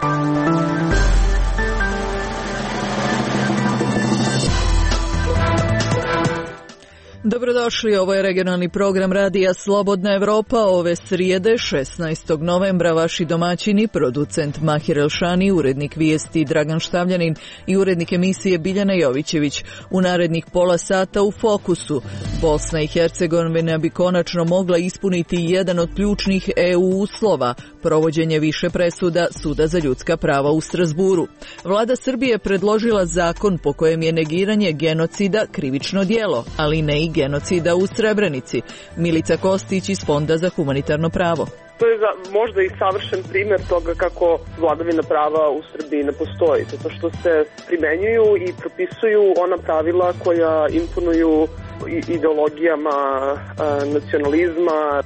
Dobrodošli, ovo je regionalni program Radija Slobodna Evropa ove srijede 16. novembra. Vaši domaćini, producent Mahir Elšani, urednik vijesti Dragan Štavljanin i urednik emisije Biljana Jovićević. U narednih pola sata u fokusu. Bosna i Hercegovina bi konačno mogla ispuniti jedan od ključnih EU uslova, provođenje više presuda Suda za ljudska prava u Strasburu. Vlada Srbije predložila zakon po kojem je negiranje genocida krivično djelo, ali ne i genocida u Srebrenici. Milica Kostić iz Fonda za humanitarno pravo. To je možda i savršen primjer toga kako vladavina prava u Srbiji ne postoji, zato što se primenjuju i propisuju ona pravila koja imponuju ideologijama nacionalizma.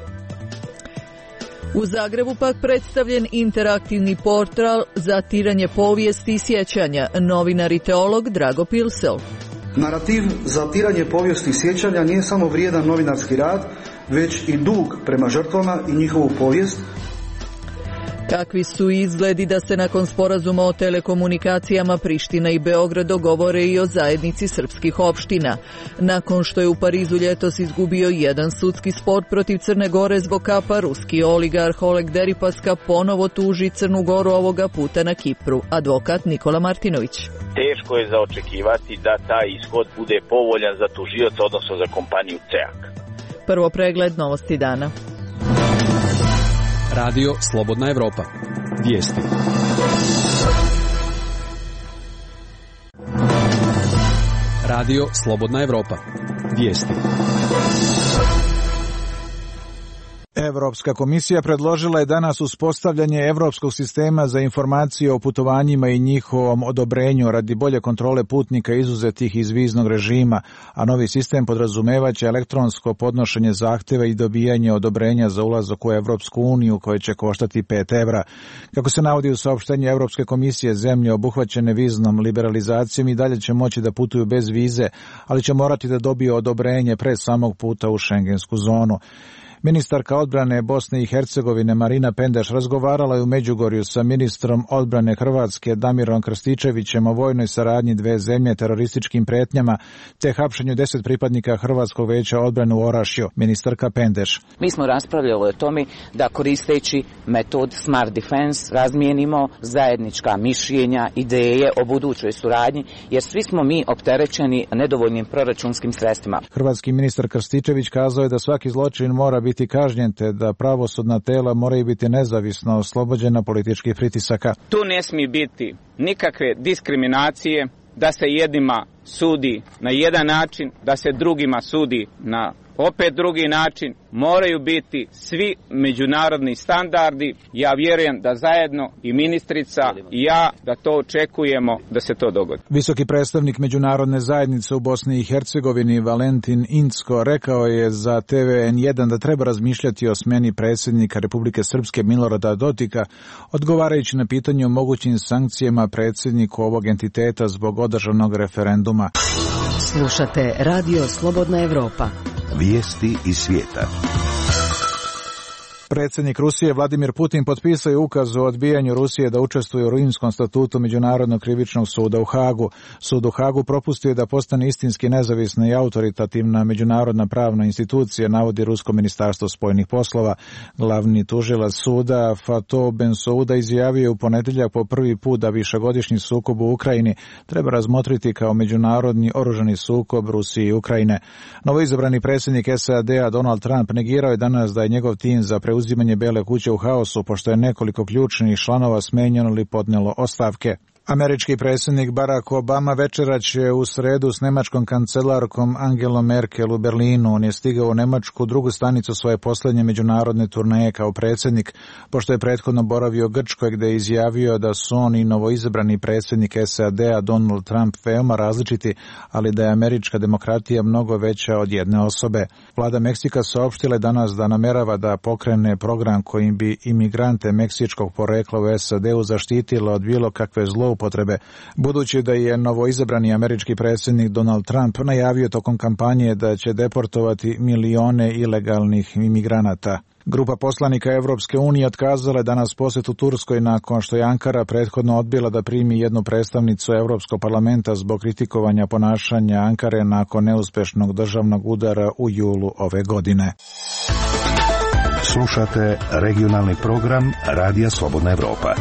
U Zagrebu pak predstavljen interaktivni portal za tiranje povijesti i sjećanja, novinar i teolog Drago Pilsel. Narativ za tiranje povijesti i sjećanja nije samo vrijedan novinarski rad, već i dug prema žrtvama i njihovu povijest. Kakvi su izgledi da se nakon sporazuma o telekomunikacijama Priština i Beograd dogovore i o zajednici srpskih opština? Nakon što je u Parizu ljetos izgubio jedan sudski spor protiv Crne Gore zbog kapa, ruski oligarh Oleg Deripaska ponovo tuži Crnu Goru, ovoga puta na Kipru. Advokat Nikola Martinović. Teško je zaočekivati da taj ishod bude povoljan za tužioca, odnosno za kompaniju CEAC. Prvo pregled novosti dana. Radio Slobodna Evropa. Vijesti. Radio Slobodna Evropa. Vijesti. Europska komisija predložila je danas uspostavljanje Europskog sistema za informacije o putovanjima i njihovom odobrenju radi bolje kontrole putnika izuzetih iz viznog režima, a novi sistem podrazumevaće elektronsko podnošenje zahtjeva i dobijanje odobrenja za ulazak u Europsku uniju koje će koštati 5 evra. Kako se navodi u saopštenju Europske komisije, zemlje obuhvaćene viznom liberalizacijom i dalje će moći da putuju bez vize, ali će morati da dobiju odobrenje pre samog puta u šengensku zonu. Ministarka odbrane Bosne i Hercegovine Marina Pendeš razgovarala je u Međugorju sa ministrom odbrane Hrvatske Damirom Krstičevićem o vojnoj saradnji dve zemlje, terorističkim pretnjama te hapšenju 10 pripadnika Hrvatskog veća odbrane u Orašju. Ministarka Pendeš. Mi smo raspravljali o tome da koristeći metod Smart Defense razmijenimo zajednička mišljenja, ideje o budućoj suradnji, jer svi smo mi opterećeni nedovoljnim proračunskim sredstvima. Hrvatski ministar Krstičević kazao je da svaki zločin mora biti kažnjen te da pravosudna tela moraju biti nezavisno oslobođena političkih pritisaka. Tu ne smije biti nikakve diskriminacije, da se jednima sudi na jedan način, da se drugima sudi na opet drugi način. Moraju biti svi međunarodni standardi. Ja vjerujem da zajedno i ministrica i ja da to očekujemo da se to dogodi. Visoki predstavnik međunarodne zajednice u Bosni i Hercegovini Valentin Incko rekao je za TV N1 da treba razmišljati o smjeni predsjednika Republike Srpske Milorada Dodika, odgovarajući na pitanje o mogućim sankcijama predsjedniku ovog entiteta zbog održanog referenduma. Slušate Radio Slobodna Evropa. Vijesti iz svijeta. Predsjednik Rusije Vladimir Putin potpisao je ukaz o odbijanju Rusije da učestvuje u Rimskom statutu Međunarodnog krivičnog suda u Hagu. Sud u Hagu propustio da postane istinski nezavisna i autoritativna međunarodna pravna institucija, navodi Rusko ministarstvo spoljnih poslova. Glavni tužilac suda Fatih Bensouda izjavio je u ponedjeljak po prvi put da višegodišnji sukob u Ukrajini treba razmotriti kao međunarodni oružani sukob Rusije i Ukrajine. Novoizabrani predsjednik SAD-a Donald Trump negirao je danas da je njegov tim za preuzimanje Bijele kuće u haosu, pošto je nekoliko ključnih članova smenjeno ili podnijelo ostavke. Američki predsjednik Barack Obama večera će u sredu s nemačkom kancelarkom Angelom Merkel u Berlinu. On je stigao u Nemačku, drugu stanicu svoje posljednje međunarodne turneje kao predsjednik, pošto je prethodno boravio u Grčkoj gdje je izjavio da su on i novoizabrani predsjednik SAD-a Donald Trump veoma različiti, ali da je američka demokratija mnogo veća od jedne osobe. Vlada Meksika saopštila je danas da namerava da pokrene program kojim bi imigrante meksičkog porekla u SAD-u zaštitila od bilo kakve zloupotrebe, budući da je novoizabrani američki predsjednik Donald Trump najavio tokom kampanje da će deportovati milione ilegalnih imigranata. Grupa poslanika Evropske unije otkazala je danas posjetu Turskoj nakon što je Ankara prethodno odbila da primi jednu predstavnicu Evropskog parlamenta zbog kritikovanja ponašanja Ankare nakon neuspešnog državnog udara u julu ove godine. Slušate regionalni program Radija Slobodna Evropa.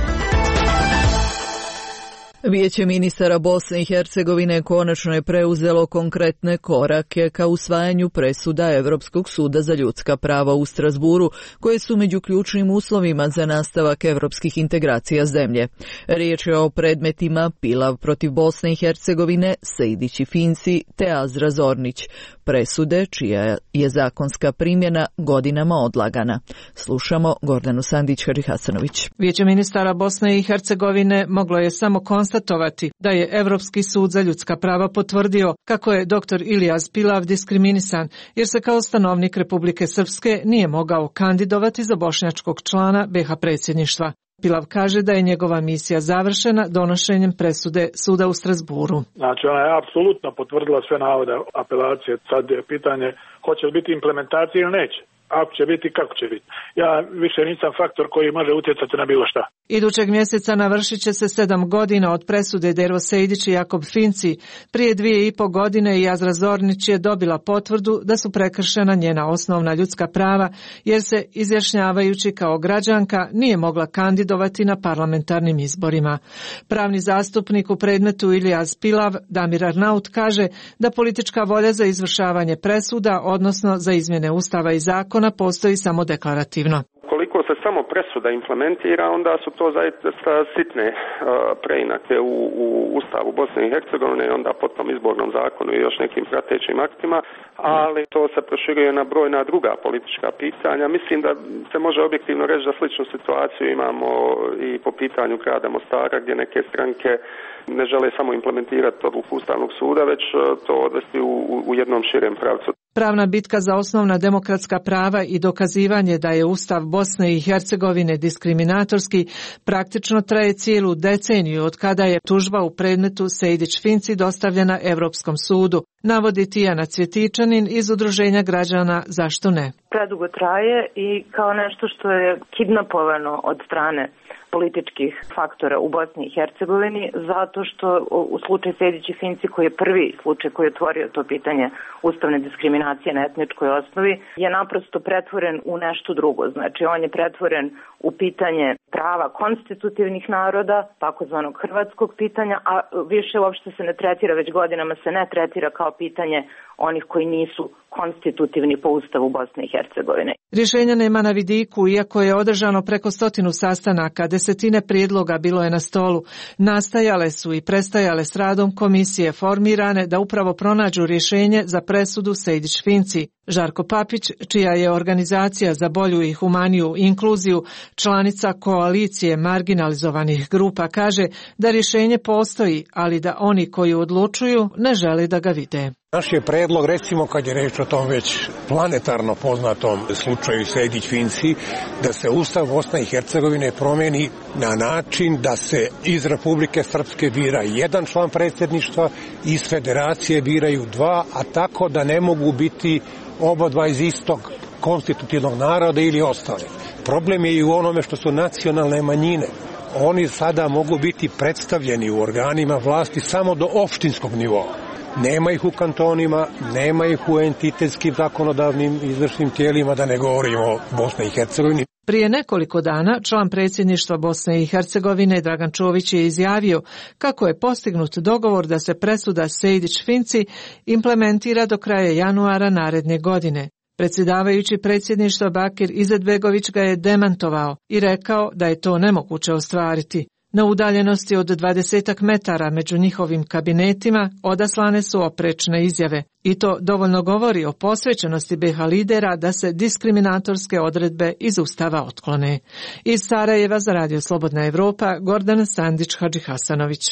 Vijeće ministara Bosne i Hercegovine konačno je preuzelo konkretne korake ka usvajanju presuda Evropskog suda za ljudska prava u Strasburu, koje su među ključnim uslovima za nastavak evropskih integracija zemlje. Riječ je o predmetima Pilav protiv Bosne i Hercegovine, Sejdić i Finci te Azra Zornić. Presude, čija je zakonska primjena godinama odlagana. Slušamo Gordanu Sandić-Hadžihasanović. Vijeće ministara Bosne i Hercegovine moglo je samo konstatovati da je Evropski sud za ljudska prava potvrdio kako je dr. Ilijaz Pilav diskriminisan, jer se kao stanovnik Republike Srpske nije mogao kandidovati za bošnjačkog člana BiH predsjedništva. Pilav kaže da je njegova misija završena donošenjem presude suda u Strasburu. Znači, ona je apsolutno potvrdila sve navode apelacije. Sad je pitanje hoće li biti implementacija ili neće. Ako će biti, kako će biti. Ja više nisam faktor koji može utjecati na bilo šta. Idućeg mjeseca navršit će se 7 godina od presude Dervo Sejdić i Jakob Finci. Prije 2,5 godine i Azra Zornić je dobila potvrdu da su prekršena njena osnovna ljudska prava, jer se, izjašnjavajući kao građanka, nije mogla kandidovati na parlamentarnim izborima. Pravni zastupnik u predmetu Ilijaz Pilav, Damir Arnaut, kaže da politička volja za izvršavanje presuda, odnosno za izmjene ustava i zakona, postoji samo deklarativno. Koliko se samo presuda implementira, onda su to zaista sitne preinake u Ustavu Bosne i Hercegovine i onda potom izbornom zakonu i još nekim pratećim aktima, ali to se proširuje na brojna druga politička pitanja. Mislim da se može objektivno reći da sličnu situaciju imamo i po pitanju grada Mostara, gdje neke stranke ne žele samo implementirati odluku Ustavnog suda, već to odvesti u jednom širem pravcu. Pravna bitka za osnovna demokratska prava i dokazivanje da je Ustav Bosne i Hercegovine diskriminatorski praktično traje cijelu deceniju od kada je tužba u predmetu Sejdić-Finci dostavljena Europskom sudu, navodi Tijana Cvjetičanin iz Udruženja građana Zašto ne? Predugo traje i kao nešto što je kidnapovano od strane političkih faktora u Bosni i Hercegovini, zato što u slučaju Sejdić i Finci, koji je prvi slučaj koji je otvorio to pitanje ustavne diskriminacije na etničkoj osnovi, je naprosto pretvoren u nešto drugo. Znači, on je pretvoren u pitanje prava konstitutivnih naroda, takozvanog hrvatskog pitanja, a više uopšte se ne tretira, već godinama se ne tretira kao pitanje onih koji nisu konstitutivni po Ustavu Bosne i Hercegovine. Rješenja nema na vidiku, iako je održano preko 100 sastanaka, desetine prijedloga bilo je na stolu. Nastajale su i prestajale s radom komisije formirane da upravo pronađu rješenje za presudu Sejdić-Finci. Žarko Papić, čija je organizacija za bolju i humaniju inkluziju, članica koalicije marginalizovanih grupa, kaže da rješenje postoji, ali da oni koji odlučuju ne žele da ga vide. Naš je predlog, recimo kad je reč o tom već planetarno poznatom slučaju Sejdić-Finci, da se Ustav Bosne i Hercegovine promijeni na način da se iz Republike Srpske bira jedan član predsjedništva, iz Federacije biraju dva, a tako da ne mogu biti oba dva iz istog konstitutivnog naroda ili ostali. Problem je i u onome što su nacionalne manjine. Oni sada mogu biti predstavljeni u organima vlasti samo do opštinskog nivoa. Nema ih u kantonima, nema ih u entitetskim zakonodavnim izvršnim tijelima, da ne govorimo o Bosni i Hercegovini. Prije nekoliko dana član predsjedništva Bosne i Hercegovine Dragan Čović je izjavio kako je postignut dogovor da se presuda Sejdić-Finci implementira do kraja januara naredne godine. Predsjedavajući predsjedništva Bakir Izetbegović ga je demantovao i rekao da je to nemoguće ostvariti. Na udaljenosti od 20 metara među njihovim kabinetima odaslane su oprečne izjave. I to dovoljno govori o posvećenosti BiH lidera da se diskriminatorske odredbe iz Ustava otklone. Iz Sarajeva za Radio Slobodna Evropa, Gordana Sandić-Hadžihasanović.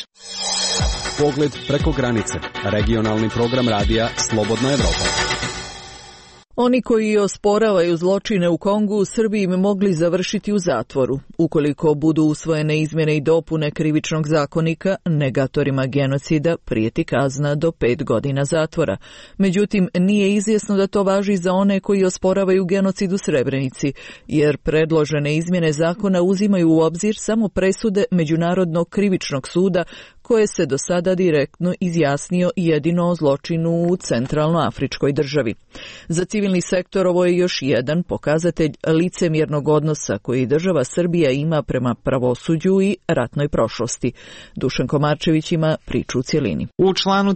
Pogled preko granice. Regionalni program radija Slobodna Evropa. Oni koji osporavaju zločine u Kongu u Srbiji bi mogli završiti u zatvoru. Ukoliko budu usvojene izmjene i dopune krivičnog zakonika, negatorima genocida prijeti kazna do 5 godina zatvora. Međutim, nije izvjesno da to važi za one koji osporavaju genocid u Srebrenici, jer predložene izmjene zakona uzimaju u obzir samo presude Međunarodnog krivičnog suda koje se do sada direktno izjasnio jedino o zločinu u centralnoafričkoj državi. Za civilni sektor ovo je još jedan pokazatelj licemjernog odnosa koji država Srbija ima prema pravosuđu i ratnoj prošlosti. Dušan Komarčević ima priču u cjelini. U članu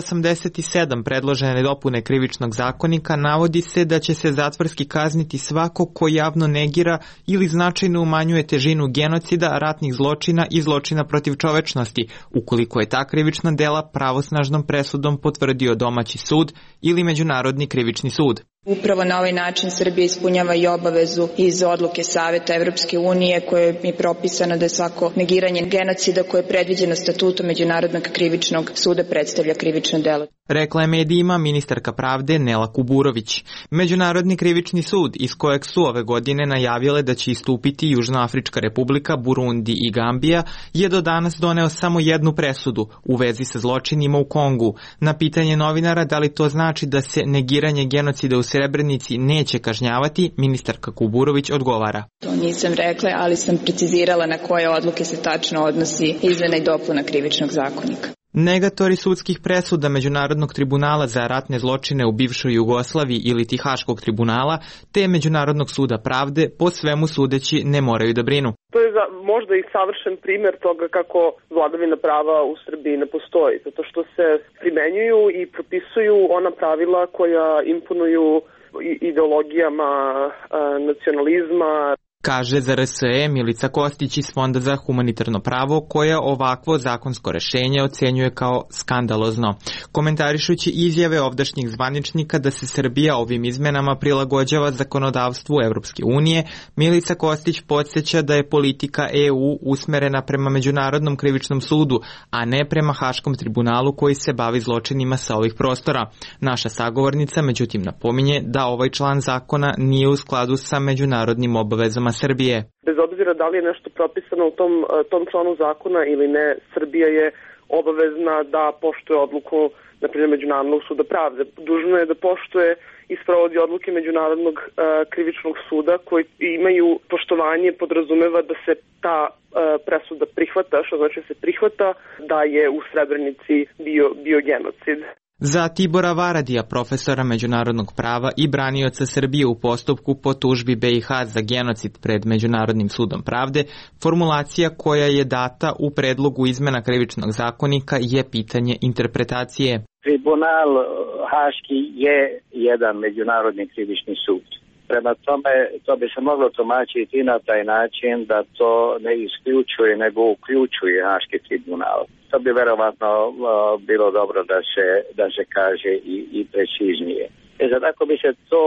387 predložene dopune krivičnog zakonika navodi se da će se zatvorski kazniti svako ko javno negira ili značajno umanjuje težinu genocida, ratnih zločina i zločina protiv čovečnosti, ukoliko je ta krivična dela pravosnažnom presudom potvrdio domaći sud ili Međunarodni krivični sud. Upravo na ovaj način Srbija ispunjava i obavezu iz odluke Saveta Evropske unije koje je propisano da je svako negiranje genocida koje je predviđeno statutom Međunarodnog krivičnog suda predstavlja krivično delo. Rekla je medijima ministarka pravde Nela Kuburović. Međunarodni krivični sud, iz kojeg su ove godine najavile da će istupiti Južnoafrička republika, Burundi i Gambija, je do danas doneo samo jednu presudu u vezi sa zločinima u Kongu. Na pitanje novinara da li to znači da se negiranje genocida u Srebrenici neće kažnjavati, ministarka Kuburović odgovara. To nisam rekla, ali sam precizirala na koje odluke se tačno odnosi izmjena i dopuna krivičnog zakonika. Negatori sudskih presuda Međunarodnog tribunala za ratne zločine u bivšoj Jugoslaviji ili Haškog tribunala te Međunarodnog suda pravde po svemu sudeći ne moraju da brinu. To je možda i savršen primjer toga kako vladavina prava u Srbiji ne postoji, zato što se primenjuju i propisuju ona pravila koja imponuju ideologijama nacionalizma. Kaže za RSE Milica Kostić iz Fonda za humanitarno pravo, koja ovakvo zakonsko rešenje ocenjuje kao skandalozno. Komentarišući izjave ovdašnjih zvaničnika da se Srbija ovim izmenama prilagođava zakonodavstvu Evropske unije, Milica Kostić podsjeća da je politika EU usmerena prema Međunarodnom krivičnom sudu, a ne prema Haškom tribunalu koji se bavi zločinima sa ovih prostora. Naša sagovornica međutim napominje da ovaj član zakona nije u skladu sa međunarodnim obavezama Srbije. Bez obzira da li je nešto propisano u tom članu zakona ili ne, Srbija je obavezna da poštuje odluku, na primjer, Međunarodnog suda pravde. Dužno je da poštuje i sprovodi odluke Međunarodnog krivičnog suda koji imaju poštovanje, podrazumeva da se ta presuda prihvata, što znači se prihvata da je u Srebrenici bio genocid. Za Tibora Varadija, profesora međunarodnog prava i branioca Srbije u postupku po tužbi BiH za genocid pred Međunarodnim sudom pravde, formulacija koja je data u predlogu izmena krivičnog zakonika je pitanje interpretacije. Tribunal Haški je jedan međunarodni krivični sud. Prema tome, to bi se moglo tumačiti na taj način da to ne isključuje, nego uključuje Haški tribunal. To bi verovatno bilo dobro da se kaže i preciznije. Sad, ako bi se to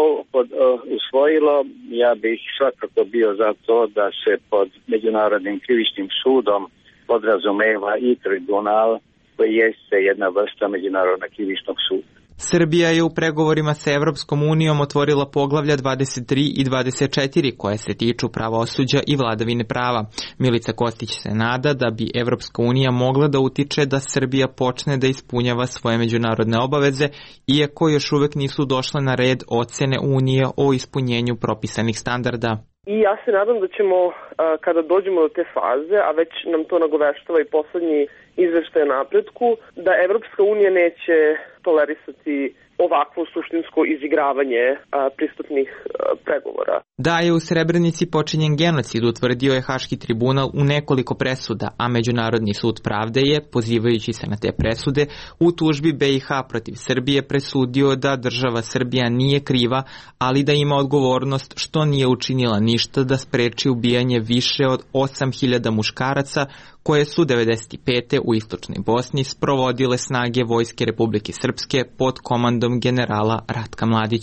usvojilo, ja bih svakako bio za to da se pod Međunarodnim krivičnim sudom podrazumeva i tribunal koji jeste jedna vrsta Međunarodnog krivičnog suda. Srbija je u pregovorima sa Evropskom unijom otvorila poglavlja 23 i 24 koje se tiču pravosuđa i vladavine prava. Milica Kostić se nada da bi Evropska unija mogla da utiče da Srbija počne da ispunjava svoje međunarodne obaveze, iako još uvek nisu došle na red ocene Unije o ispunjenju propisanih standarda. I ja se nadam da ćemo, kada dođemo do te faze, a već nam to nagoveštava i poslednji izveštaj o napretku, da Evropska unija neće tolerisati ovakvo suštinsko izigravanje pristupnih pregovora. Da je u Srebrenici počinjen genocid, utvrdio je Haški tribunal u nekoliko presuda, a Međunarodni sud pravde je, pozivajući se na te presude, u tužbi BiH protiv Srbije presudio da država Srbija nije kriva, ali da ima odgovornost što nije učinila ništa da spreči ubijanje više od 8.000 muškaraca koje su 95. u istočnoj Bosni sprovodile snage Vojske Republike Srpske pod komandom generala Ratka Mladića.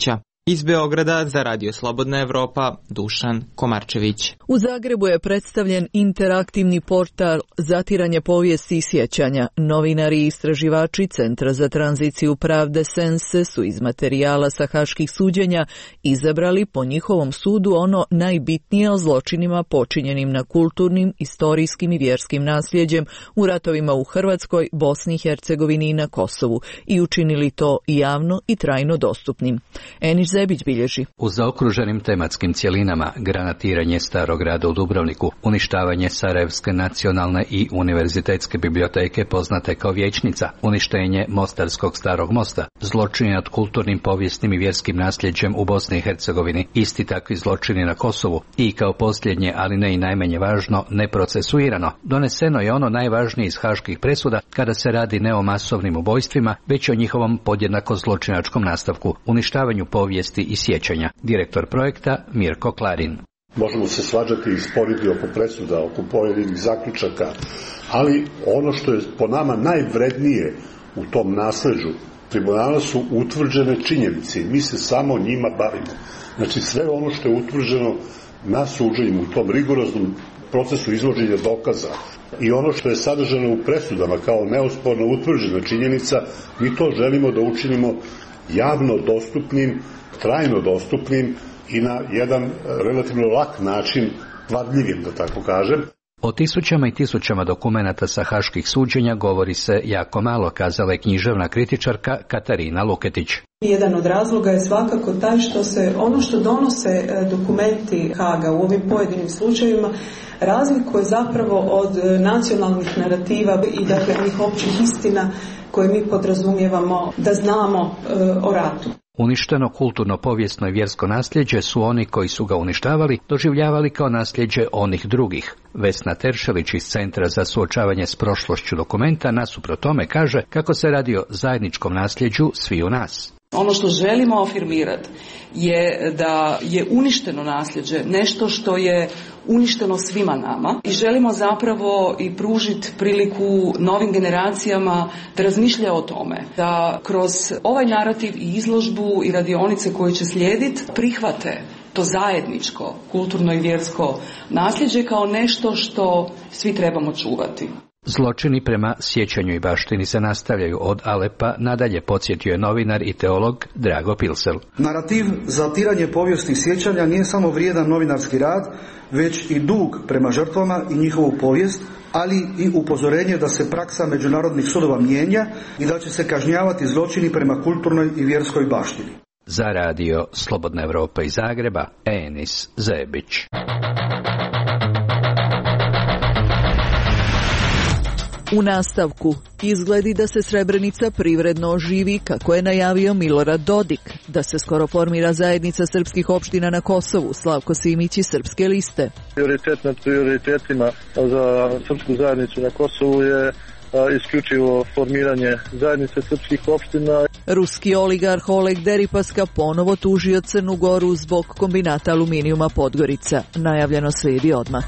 Iz Beograda za Radio Slobodna Evropa, Dušan Komarčević. U Zagrebu je predstavljen interaktivni portal Zatiranje povijesti i sjećanja. Novinari i istraživači Centra za tranziciju Pravde Sense su iz materijala sa haških suđenja izabrali po njihovom sudu ono najbitnije o zločinima počinjenim na kulturnim, istorijskim i vjerskim nasljeđem u ratovima u Hrvatskoj, Bosni i Hercegovini i na Kosovu i učinili to javno i trajno dostupnim. Eniš Zebić bilježi. U zaokruženim tematskim cjelinama granatiranje Starog grada u Dubrovniku, uništavanje Sarajevske nacionalne i univerzitetske biblioteke poznate kao Vijećnica, uništenje Mostarskog starog mosta, zločini nad kulturnim, povijesnim i vjerskim nasljeđem u Bosni i Hercegovini, isti takvi zločini na Kosovu i kao posljednje, ali ne i najmanje važno, neprocesuirano, doneseno je ono najvažnije iz haških presuda kada se radi ne o masovnim ubojstvima, već o njihovom podjednako zločinačkom nastavku, uništavanju povijesti i sjećanja. Direktor projekta Mirko Klarin. Možemo se svađati i sporiti oko presuda, oko pojedinih zaključaka, ali ono što je po nama najvrednije u tom nasleđu tribunala su utvrđene činjenice. Mi se samo njima bavimo. Znači sve ono što je utvrđeno na suđenju u tom rigoroznom procesu izvođenja dokaza i ono što je sadržano u presudama kao neosporno utvrđena činjenica, mi to želimo da učinimo javno dostupnim, trajno dostupnim i na jedan relativno lak način, varljivim da tako kažem. O tisućama i tisućama dokumenata sa haških suđenja govori se jako malo, kazala je književna kritičarka Katarina Luketić. Jedan od razloga je svakako taj što se ono što donose dokumenti Haga u ovim pojedinim slučajevima razlikuje zapravo od nacionalnih narativa i dakle onih općih istina koje mi podrazumijevamo da znamo o ratu. Uništeno kulturno, povijesno i vjersko nasljeđe su oni koji su ga uništavali doživljavali kao nasljeđe onih drugih. Vesna Teršelić iz Centra za suočavanje s prošlošću dokumenta nasuprot tome kaže kako se radi o zajedničkom nasljeđu sviju nas. Ono što želimo afirmirati je da je uništeno nasljeđe nešto što je uništeno svima nama i želimo zapravo i pružiti priliku novim generacijama da razmišljaju o tome, da kroz ovaj narativ i izložbu i radionice koje će slijediti prihvate to zajedničko kulturno i vjersko nasljeđe kao nešto što svi trebamo čuvati. Zločini prema sjećanju i baštini se nastavljaju od Alepa nadalje, podsjetio je novinar i teolog Drago Pilsel. Narativ zatiranje povijesti sjećanja nije samo vrijedan novinarski rad, već i dug prema žrtvama i njihovu povijest, ali i upozorenje da se praksa međunarodnih sudova mijenja i da će se kažnjavati zločini prema kulturnoj i vjerskoj baštini. Za radio Slobodna Evropa iz Zagreba, Enis Zebić. U nastavku, izgledi da se Srebrenica privredno oživi kako je najavio Milorad Dodik, da se skoro formira zajednica srpskih opština na Kosovu, Slavko Simić iz Srpske liste. Prioritet nad prioritetima za srpsku zajednicu na Kosovu je isključivo formiranje zajednice srpskih opština. Ruski oligarh Oleg Deripaska ponovo tužio Crnu Goru zbog kombinata aluminijuma Podgorica. Najavljeno slijedi odmah.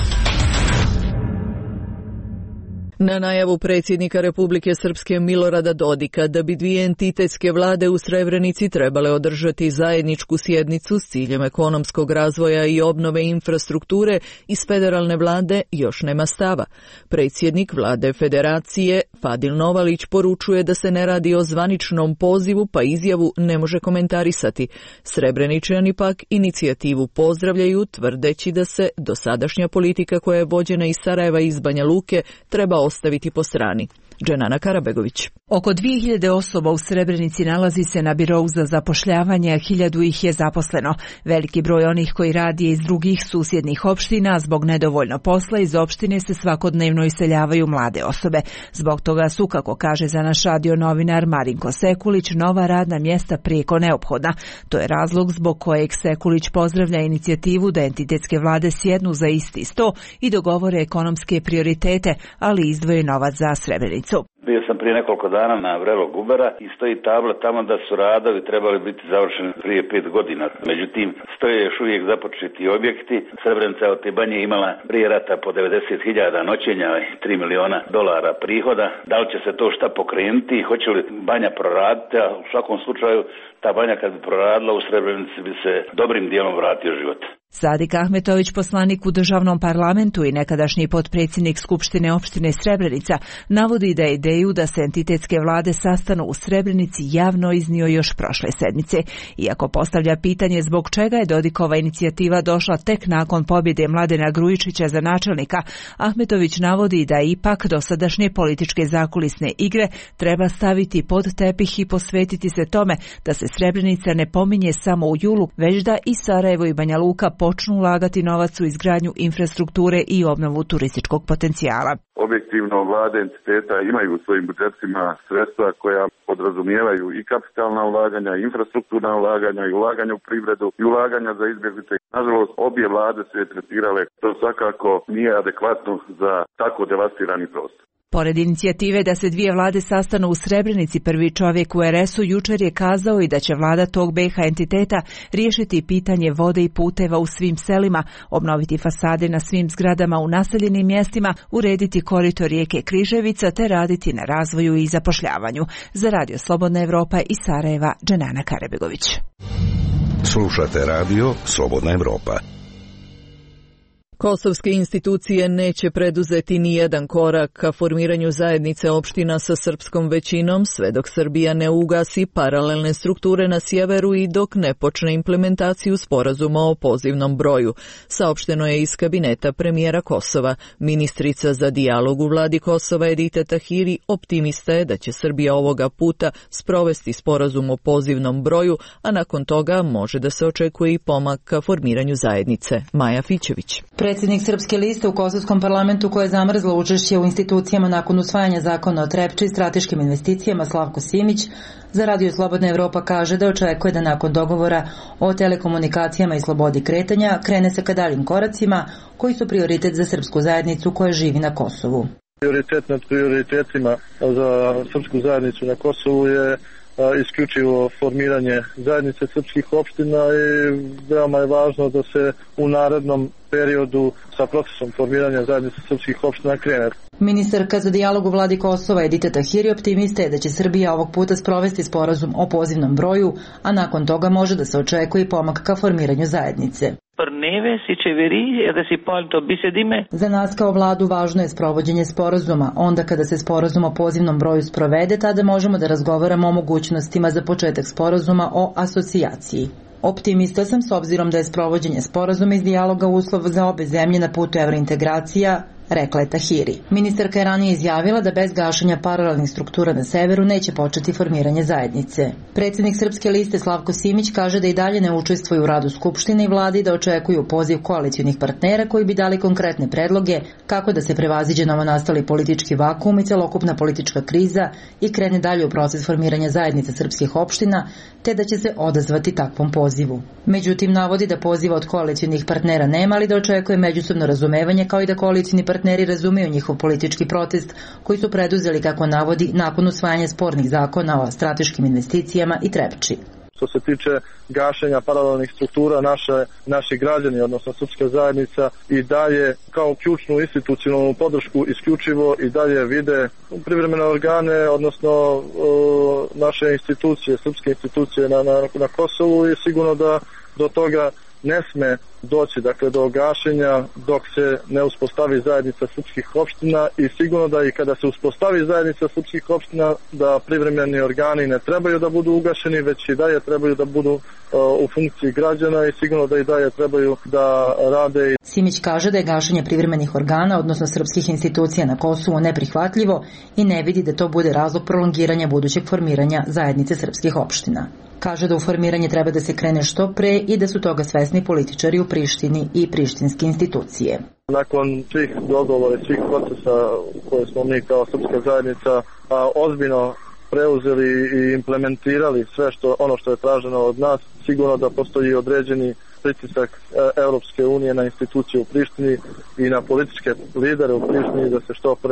Na najavu predsjednika Republike Srpske Milorada Dodika da bi dvije entitetske vlade u Srebrenici trebale održati zajedničku sjednicu s ciljem ekonomskog razvoja i obnove infrastrukture, iz federalne vlade još nema stava. Predsjednik vlade federacije Fadil Novalić poručuje da se ne radi o zvaničnom pozivu pa izjavu ne može komentarisati. Srebreničani pak inicijativu pozdravljaju tvrdeći da se dosadašnja politika koja je vođena iz Sarajeva i iz Banja Luke treba ostaviti po strani. Dženana Karabegović. Oko 2000 osoba u Srebrenici nalazi se na birou za zapošljavanje, a 1000 ih je zaposleno. Veliki broj onih koji radi iz drugih susjednih opština, zbog nedovoljno posla iz opštine se svakodnevno iseljavaju mlade osobe. Zbog toga su, kako kaže za naš radio novinar Marinko Sekulić, nova radna mjesta prijeko neophodna. To je razlog zbog kojeg Sekulić pozdravlja inicijativu da entitetske vlade sjednu za isti sto i dogovore ekonomske prioritete, ali izdvoje novac za Srebrenicu. Bio sam prije nekoliko dana na Vrelo Gubera i stoji tabla tamo da su radovi trebali biti završeni prije 5 godina. Međutim, stoje još uvijek započeti objekti. Srebrenica od te banje imala prije rata po 90.000 noćenja i $3 miliona prihoda. Da li će se to šta pokrenuti? Hoće li banja proraditi? A u svakom slučaju ta banja kad bi proradila u Srebrenici bi se dobrim dijelom vratio život. Sadik Ahmetović, poslanik u državnom parlamentu i nekadašnji potpredsjednik Skupštine opštine Srebrenica, navodi da je ideju da se entitetske vlade sastanu u Srebrenici javno iznio još prošle sedmice. Iako postavlja pitanje zbog čega je Dodikova inicijativa došla tek nakon pobjede Mladena Grujičića za načelnika, Ahmetović navodi da ipak dosadašnje političke zakulisne igre treba staviti pod tepih i posvetiti se tome da se Srebrenica ne pominje samo u julu, već da i Sarajevo i Banja Luka počnu ulagati novac u izgradnju infrastrukture i obnovu turističkog potencijala. Objektivno vlade entiteta imaju u svojim budžetima sredstva koja podrazumijevaju i kapitalna ulaganja, i infrastrukturna ulaganja, i ulaganja u privredu, i ulaganja za izbjeglice. Nažalost, obje vlade su je tretirale, to svakako nije adekvatno za tako devastirani prostor. Pored inicijative da se dvije vlade sastanu u Srebrenici, prvi čovjek u RS-u jučer je kazao i da će vlada tog BiH entiteta riješiti pitanje vode i puteva u svim selima, obnoviti fasade na svim zgradama u naseljenim mjestima, urediti korito rijeke Križevica te raditi na razvoju i zapošljavanju. Za Radio Slobodna Evropa iz Sarajeva, Dženana Karebegović. Slušate Radio Slobodna Evropa. Kosovske institucije neće preduzeti ni jedan korak ka formiranju zajednice opština sa srpskom većinom sve dok Srbija ne ugasi paralelne strukture na sjeveru i dok ne počne implementaciju sporazuma o pozivnom broju. Saopšteno je iz kabineta premijera Kosova. Ministrica za dijalog u vladi Kosova Edita Tahiri optimista je da će Srbija ovoga puta sprovesti sporazum o pozivnom broju, a nakon toga može da se očekuje i pomak ka formiranju zajednice. Maja Fićević. Predsjednik Srpske liste u Kosovskom parlamentu koje je zamrzlo učešće u institucijama nakon usvajanja zakona o Trepči i strateškim investicijama Slavko Simić za Radio Slobodna Evropa kaže da očekuje da nakon dogovora o telekomunikacijama i slobodi kretanja krene se ka daljim koracima koji su prioritet za srpsku zajednicu koja živi na Kosovu. Prioritet nad prioritetima za srpsku zajednicu na Kosovu je isključivo formiranje zajednice srpskih opština i veoma je važno da se u narednom periodu sa procesom formiranja zajednice srpskih opština krene. Ministarka za dijalog u vladi Kosova Edita Tahiri optimista je da će Srbija ovog puta sprovesti sporazum o pozivnom broju, a nakon toga može da se očekuje i pomak ka formiranju zajednice. Za nas kao vladu važno je sprovođenje sporazuma. Onda kada se sporazum o pozivnom broju sprovede, tada možemo da razgovaramo o mogućnostima za početak sporazuma o asocijaciji. Optimista sam s obzirom da je sprovođenje sporazuma iz dijaloga uslov za obe zemlje na putu evrointegracija, rekla je Tahiri. Ministarka je ranije izjavila da bez gašenja paralelnih struktura na severu neće početi formiranje zajednice. Predsjednik Srpske liste Slavko Simić kaže da i dalje ne učestvuju u radu Skupštine i vladi i da očekuju poziv koalicionih partnera koji bi dali konkretne predloge kako da se prevaziđe novonastali politički vakuum i celokupna politička kriza i krene dalje u proces formiranja zajednice srpskih opština, te da će se odazvati takvom pozivu. Međutim, navodi da poziva od koalicionih partnera nema, ali da očekuje međusobno razumevanje kao i da koalicioni partneri razumeju njihov politički protest koji su preduzeli, kako navodi, nakon usvajanja spornih zakona o strateškim investicijama i Trepči. Što se tiče gašenja paralelnih struktura, naši građani, odnosno srpska zajednica, i dalje kao ključnu institucionalnu podršku isključivo i dalje vide privremene organe, odnosno naše institucije, srpske institucije na Kosovu, i sigurno da do toga ne sme doći, dakle, do gašenja dok se ne uspostavi zajednica srpskih opština, i sigurno da i kada se uspostavi zajednica srpskih opština da privremeni organi ne trebaju da budu ugašeni, već i dalje trebaju da budu u funkciji građana i sigurno da i dalje trebaju da rade. Simić kaže da je gašenje privremenih organa, odnosno srpskih institucija na Kosovu, neprihvatljivo i ne vidi da to bude razlog prolongiranja budućeg formiranja zajednice srpskih opština. Kaže da u formiranje treba da se krene što pre i da su toga svesni političari u Prištini i prištinske institucije. Nakon svih dogovora i svih procesa koje smo mi kao srpska zajednica ozbiljno preuzeli i implementirali sve ono što je traženo od nas, sigurno da postoji određeni pritisak Europske unije na institucije u Prištini i na političke lidere u Prištini da se što pre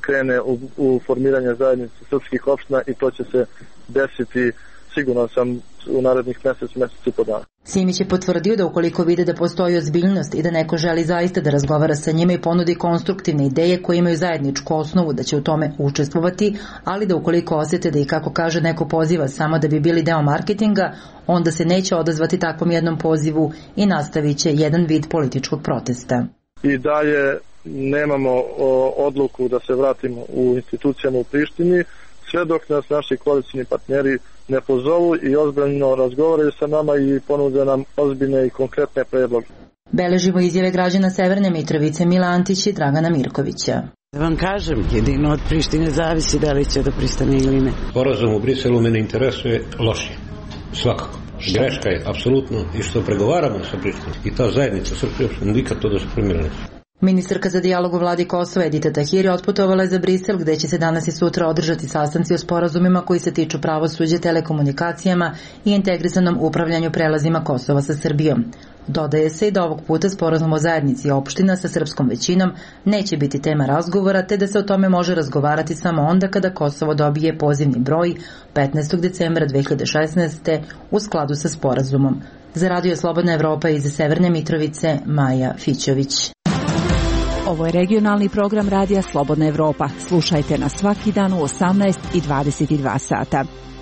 krene u formiranje zajednice srpskih opština i to će se desiti, siguran sam, u narednih mesec i po dana. Simić je potvrdio da ukoliko vide da postoji ozbiljnost i da neko želi zaista da razgovara sa njima i ponudi konstruktivne ideje koje imaju zajedničku osnovu, da će u tome učestvovati, ali da ukoliko osjete da ih, kako kaže, neko poziva samo da bi bili deo marketinga, onda se neće odazvati takvom jednom pozivu i nastavit će jedan vid političkog protesta. I dalje nemamo odluku da se vratimo u institucijama u Prištini, sve dok nas naši koalicijni partneri ne pozovu i ozbiljno razgovaraju sa nama i ponude nam ozbiljne i konkretne predloge. Beležimo izjave građana Severne Mitrovice Mila Antić i Dragana Mirkovića. Da vam kažem, jedino od Prištine zavisi da li će da pristane ili ne. Sporazum u Briselu mene interesuje lošije, svakako. Greška je, apsolutno, i što pregovaramo sa Prištinom i ta zajednica Srpske, nikad to da se promijenili. Ministarka za dijalog u vladi Kosova Edita Tahiri otputovala je za Brisel, gde će se danas i sutra održati sastanci o sporazumima koji se tiču pravosuđa, telekomunikacijama i integrisanom upravljanju prelazima Kosova sa Srbijom. Dodaje se i da ovog puta sporazum o zajednici opština sa srpskom većinom neće biti tema razgovora, te da se o tome može razgovarati samo onda kada Kosovo dobije pozivni broj 15. decembra 2016. u skladu sa sporazumom. Za Radio Slobodna Evropa iz Severne Mitrovice, Maja Fićović. Ovo je regionalni program Radija Slobodna Evropa. Slušajte na svaki dan u 18 i 22 sata.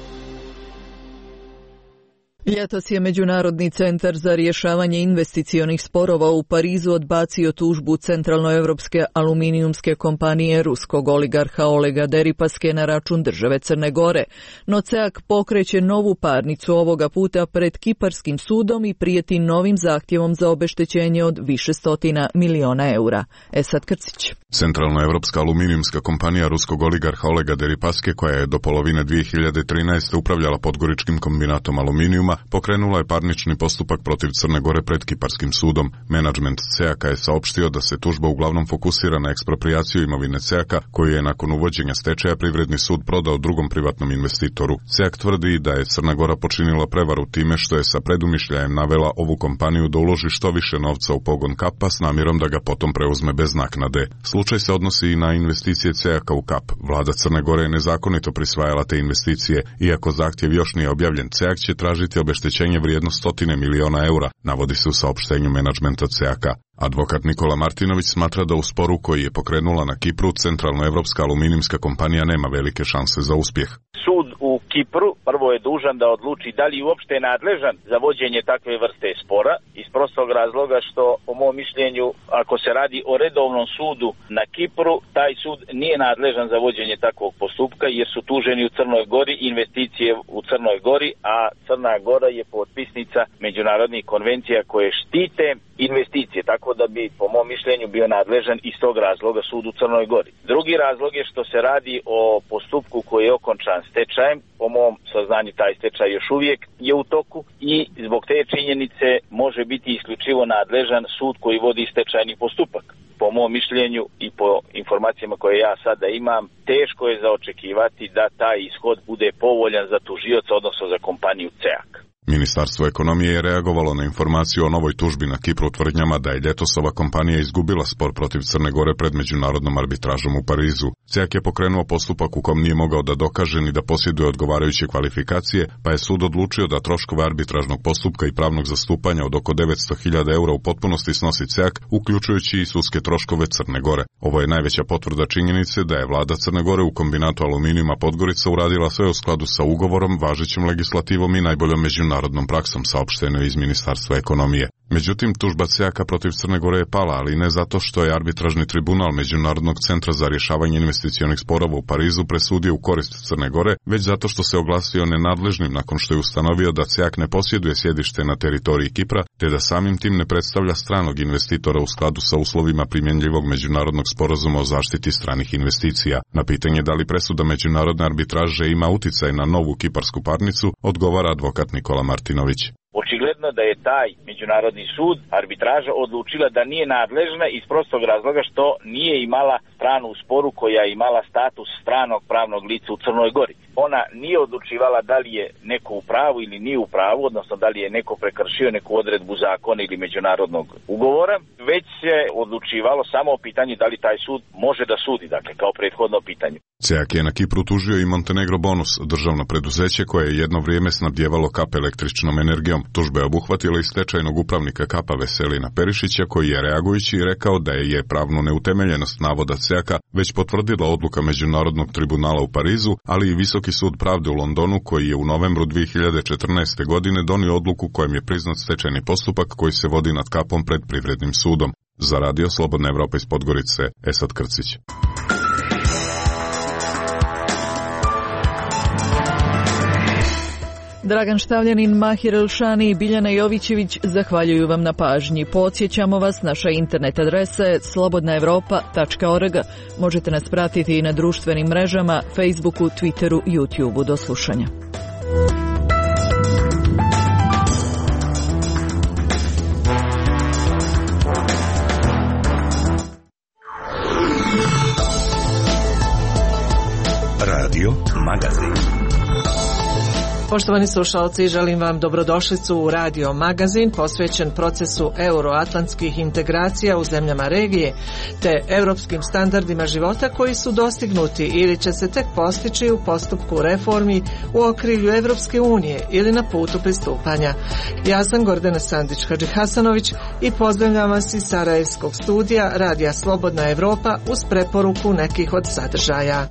Ljetos je Međunarodni centar za rješavanje investicionih sporova u Parizu odbacio tužbu centralnoevropske aluminijumske kompanije ruskog oligarha Olega Deripaske na račun države Crne Gore. No CEAK pokreće novu parnicu ovoga puta pred Kiparskim sudom i prijeti novim zahtjevom za obeštećenje od više stotina miliona eura. Esad Krcić. Centralnoevropska aluminijumska kompanija ruskog oligarha Olega Deripaske, koja je do polovine 2013. upravljala podgoričkim kombinatom aluminijuma, pokrenula je parnični postupak protiv Crne Gore pred Kiparskim sudom. Menadžment CEAK-a je saopštio da se tužba uglavnom fokusira na eksproprijaciju imovine CEAK-a, koju je nakon uvođenja stečaja Privredni sud prodao drugom privatnom investitoru. CEAK tvrdi da je Crna Gora počinila prevaru time što je sa predumišljajem navela ovu kompaniju da uloži što više novca u pogon Kapa s namjerom da ga potom preuzme bez naknade. Slučaj se odnosi i na investicije CEAK-a u Kap. Vlada Crne Gore je nezakonito prisvajala te investicije, iako zahtjev još nije objavljen. CEAK će tražiti obeštećenje vrijedno stotine miliona eura, navodi se u saopštenju menadžmenta CEAK-a. Advokat Nikola Martinović smatra da u sporu koji je pokrenula na Kipru centralnoevropska aluminijumska kompanija nema velike šanse za uspjeh. Sud u Kipru prvo je dužan da odluči da li uopšte je nadležan za vođenje takve vrste spora, iz prostog razloga što, po mom mišljenju, ako se radi o redovnom sudu na Kipru, taj sud nije nadležan za vođenje takvog postupka jer su tuženi u Crnoj Gori investicije u Crnoj Gori, a Crna Gora je potpisnica međunarodnih konvencija koje štite investicije, tako da bi, po mom mišljenju, bio nadležan iz tog razloga sud u Crnoj Gori. Drugi razlog je što se radi o postupku koji je okončan stečajem, po mom saznanju taj stečaj još uvijek je u toku i zbog te činjenice može biti isključivo nadležan sud koji vodi stečajni postupak. Po mom mišljenju i po informacijama koje ja sada imam, teško je za očekivati da taj ishod bude povoljan za tužioca, odnosno za kompaniju CEAK. Ministarstvo ekonomije je reagovalo na informaciju o novoj tužbi na Kipru tvrdnjama da je ljetosova kompanija izgubila spor protiv Crne Gore pred međunarodnom arbitražom u Parizu. CEAK je pokrenuo postupak u kom nije mogao da dokaže ni da posjeduje odgovarajuće kvalifikacije, pa je sud odlučio da troškove arbitražnog postupka i pravnog zastupanja od oko 900.000 eura u potpunosti snosi CEAK, uključujući i sudske troškove Crne Gore. Ovo je najveća potvrda činjenice da je vlada Crne Gore u kombinatu aluminijuma Podgorica uradila sve u skladu sa ugovorom, važećom legislativom i najboljom međunarodnom praksom, saopšteno iz Ministarstva ekonomije. Međutim, tužba CEAK-a protiv Crne Gore je pala, ali ne zato što je arbitražni tribunal Međunarodnog centra za rješavanje investicionih sporova u Parizu presudio u korist Crne Gore, već zato što se oglasio nenadležnim nakon što je ustanovio da CEAK ne posjeduje sjedište na teritoriji Kipra, te da samim tim ne predstavlja stranog investitora u skladu sa uslovima primjenjivog međunarodnog sporazuma o zaštiti stranih investicija. Na pitanje da li presuda međunarodne arbitraže ima uticaj na novu kiparsku parnicu, odgovara advokat Nikola Martinović. Očigledno da je taj međunarodni sud, arbitraža, odlučila da nije nadležna iz prostog razloga što nije imala stranu u sporu koja je imala status stranog pravnog lica u Crnoj Gori. ona nije odlučivala da li je neko u pravu ili nije u pravu, odnosno da li je neko prekršio neku odredbu zakona ili međunarodnog ugovora, već se odlučivalo samo o pitanju da li taj sud može da sudi, dakle kao prethodno pitanje. CEAC je na Kipru tužio i Montenegro Bonus, državno preduzeće koje je jedno vrijeme snabdjevalo KAP električnom energijom. Tužba je obuhvatila i stečajnog upravnika KAP-a Veselina Perišića, koji je reagujući rekao da je pravnu neutemeljenost navoda CEAC-a već potvrdila odluka Međunarodnog tribunala u Parizu, ali i Visoki sud pravde u Londonu, koji je u novembru 2014. godine donio odluku kojom je priznat stečajni postupak koji se vodi nad KAP-om pred Privrednim sudom. Za Radio Slobodna Evropa iz Podgorice, Esad Krcić. Dragan Štavljanin, Mahir Elšani i Biljana Jovićević zahvaljuju vam na pažnji. Podsjećamo vas, naša internet adresa je slobodnaevropa.org. Možete nas pratiti i na društvenim mrežama, Facebooku, Twitteru, YouTubeu. Do slušanja. Radio Magazin. Poštovani slušalci, želim vam dobrodošlicu u Radio Magazin posvećen procesu euroatlantskih integracija u zemljama regije te europskim standardima života koji su dostignuti ili će se tek postići u postupku reformi u okrilju Evropske unije ili na putu pristupanja. Ja sam Gordana Sandić-Hadžihasanović i pozdravljam vas iz Sarajevskog studija Radija Slobodna Evropa uz preporuku nekih od sadržaja.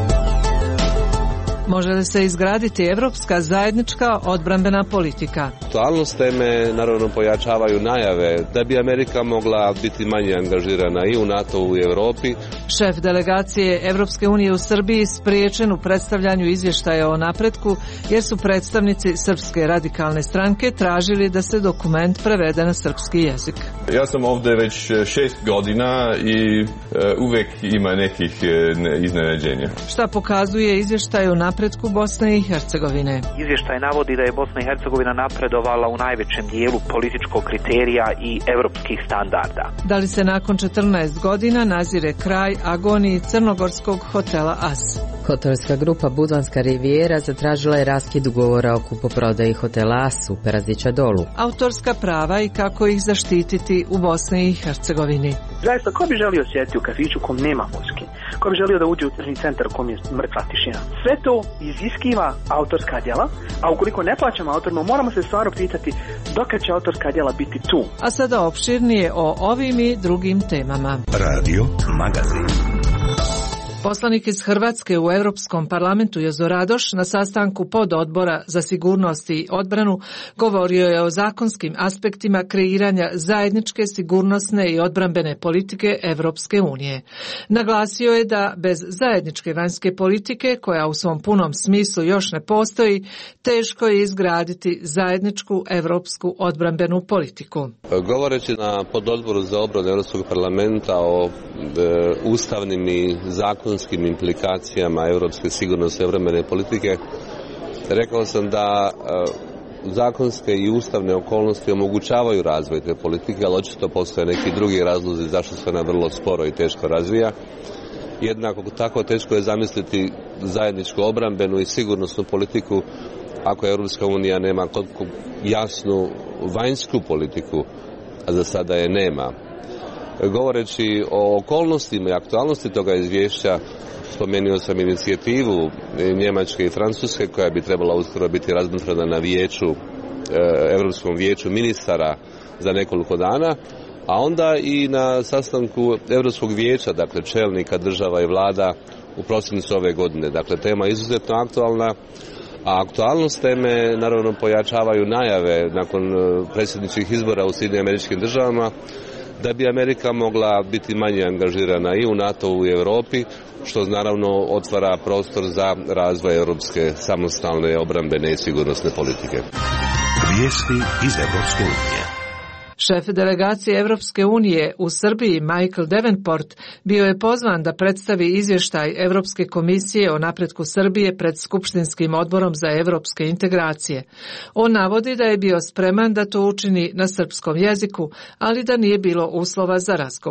Može li se izgraditi evropska zajednička odbrambena politika? Aktualnost teme naravno pojačavaju najave da bi Amerika mogla biti manje angažirana i u NATO-u i Europi. Šef delegacije Evropske unije u Srbiji spriječen u predstavljanju izvještaja o napretku jer su predstavnici Srpske radikalne stranke tražili da se dokument prevede na srpski jezik. Ja sam ovdje već 6 godina i uvijek ima nekih iznenađenja. Šta pokazuje izvještaj o napretku Bosne i Hercegovine? Izvještaj navodi da je Bosna i Hercegovina napredovala u najvećem dijelu političkog kriterija i evropskih standarda. Da li se nakon 14 godina nazire kraj agoniji crnogorskog hotela As? Hotelska grupa Budvanska Rivijera zatražila je raskid ugovora o kupoprodaji hotela As u Perazića Dolu. Autorska prava i kako ih zaštititi u Bosni i Hercegovini. Zaista, ko bi želio sjediti u kafiću kom nema muzike? Ko bi želio da uđe u tržni centar u kom je mrtva tišina? Sve to iziskiva autorska djela, a ukoliko ne plaćamo autorima, moramo se stvarno pitati dokad će autorska djela biti tu. A sada opširnije o ovim i drugim temama. Radio Magazin. Poslanik iz Hrvatske u Europskom parlamentu Jozo Radoš na sastanku pododbora za sigurnost i odbranu govorio je o zakonskim aspektima kreiranja zajedničke sigurnosne i odbrambene politike Evropske unije. Naglasio je da bez zajedničke vanjske politike, koja u svom punom smislu još ne postoji, teško je izgraditi zajedničku evropsku odbrambenu politiku. Govoreći na pododboru za obranu Europskog parlamenta o ustavnim i zakonskim implikacijama europske sigurnosne i obrambene politike, rekao sam da zakonske i ustavne okolnosti omogućavaju razvoj te politike, ali očito postoje neki drugi razlozi zašto se ona vrlo sporo i teško razvija. Jednako tako teško je zamisliti zajedničku obrambenu i sigurnosnu politiku ako Europska unija nema jasnu vanjsku politiku, a za sada je nema. Govoreći o okolnostima i aktualnosti toga izvješća, spomenuo sam inicijativu Njemačke i Francuske koja bi trebala uskoro biti razmatrana na Europskom vijeću ministara za nekoliko dana, a onda i na sastanku Europskog vijeća, dakle čelnika država i vlada u prosincu ove godine. Dakle, tema je izuzetno aktualna, a aktualnost teme naravno pojačavaju najave nakon predsjedničkih izbora u Sjedinjenim Američkim Državama da bi Amerika mogla biti manje angažirana i u NATO-u i Europi, što naravno otvara prostor za razvoj europske samostalne obrambene i sigurnosne politike. Vijesti iz Evropske unije. Šef delegacije Evropske unije u Srbiji Michael Davenport bio je pozvan da predstavi izvještaj Evropske komisije o napretku Srbije pred Skupštinskim odborom za evropske integracije. On navodi da je bio spreman da to učini na srpskom jeziku, ali da nije bilo uslova za razgovor.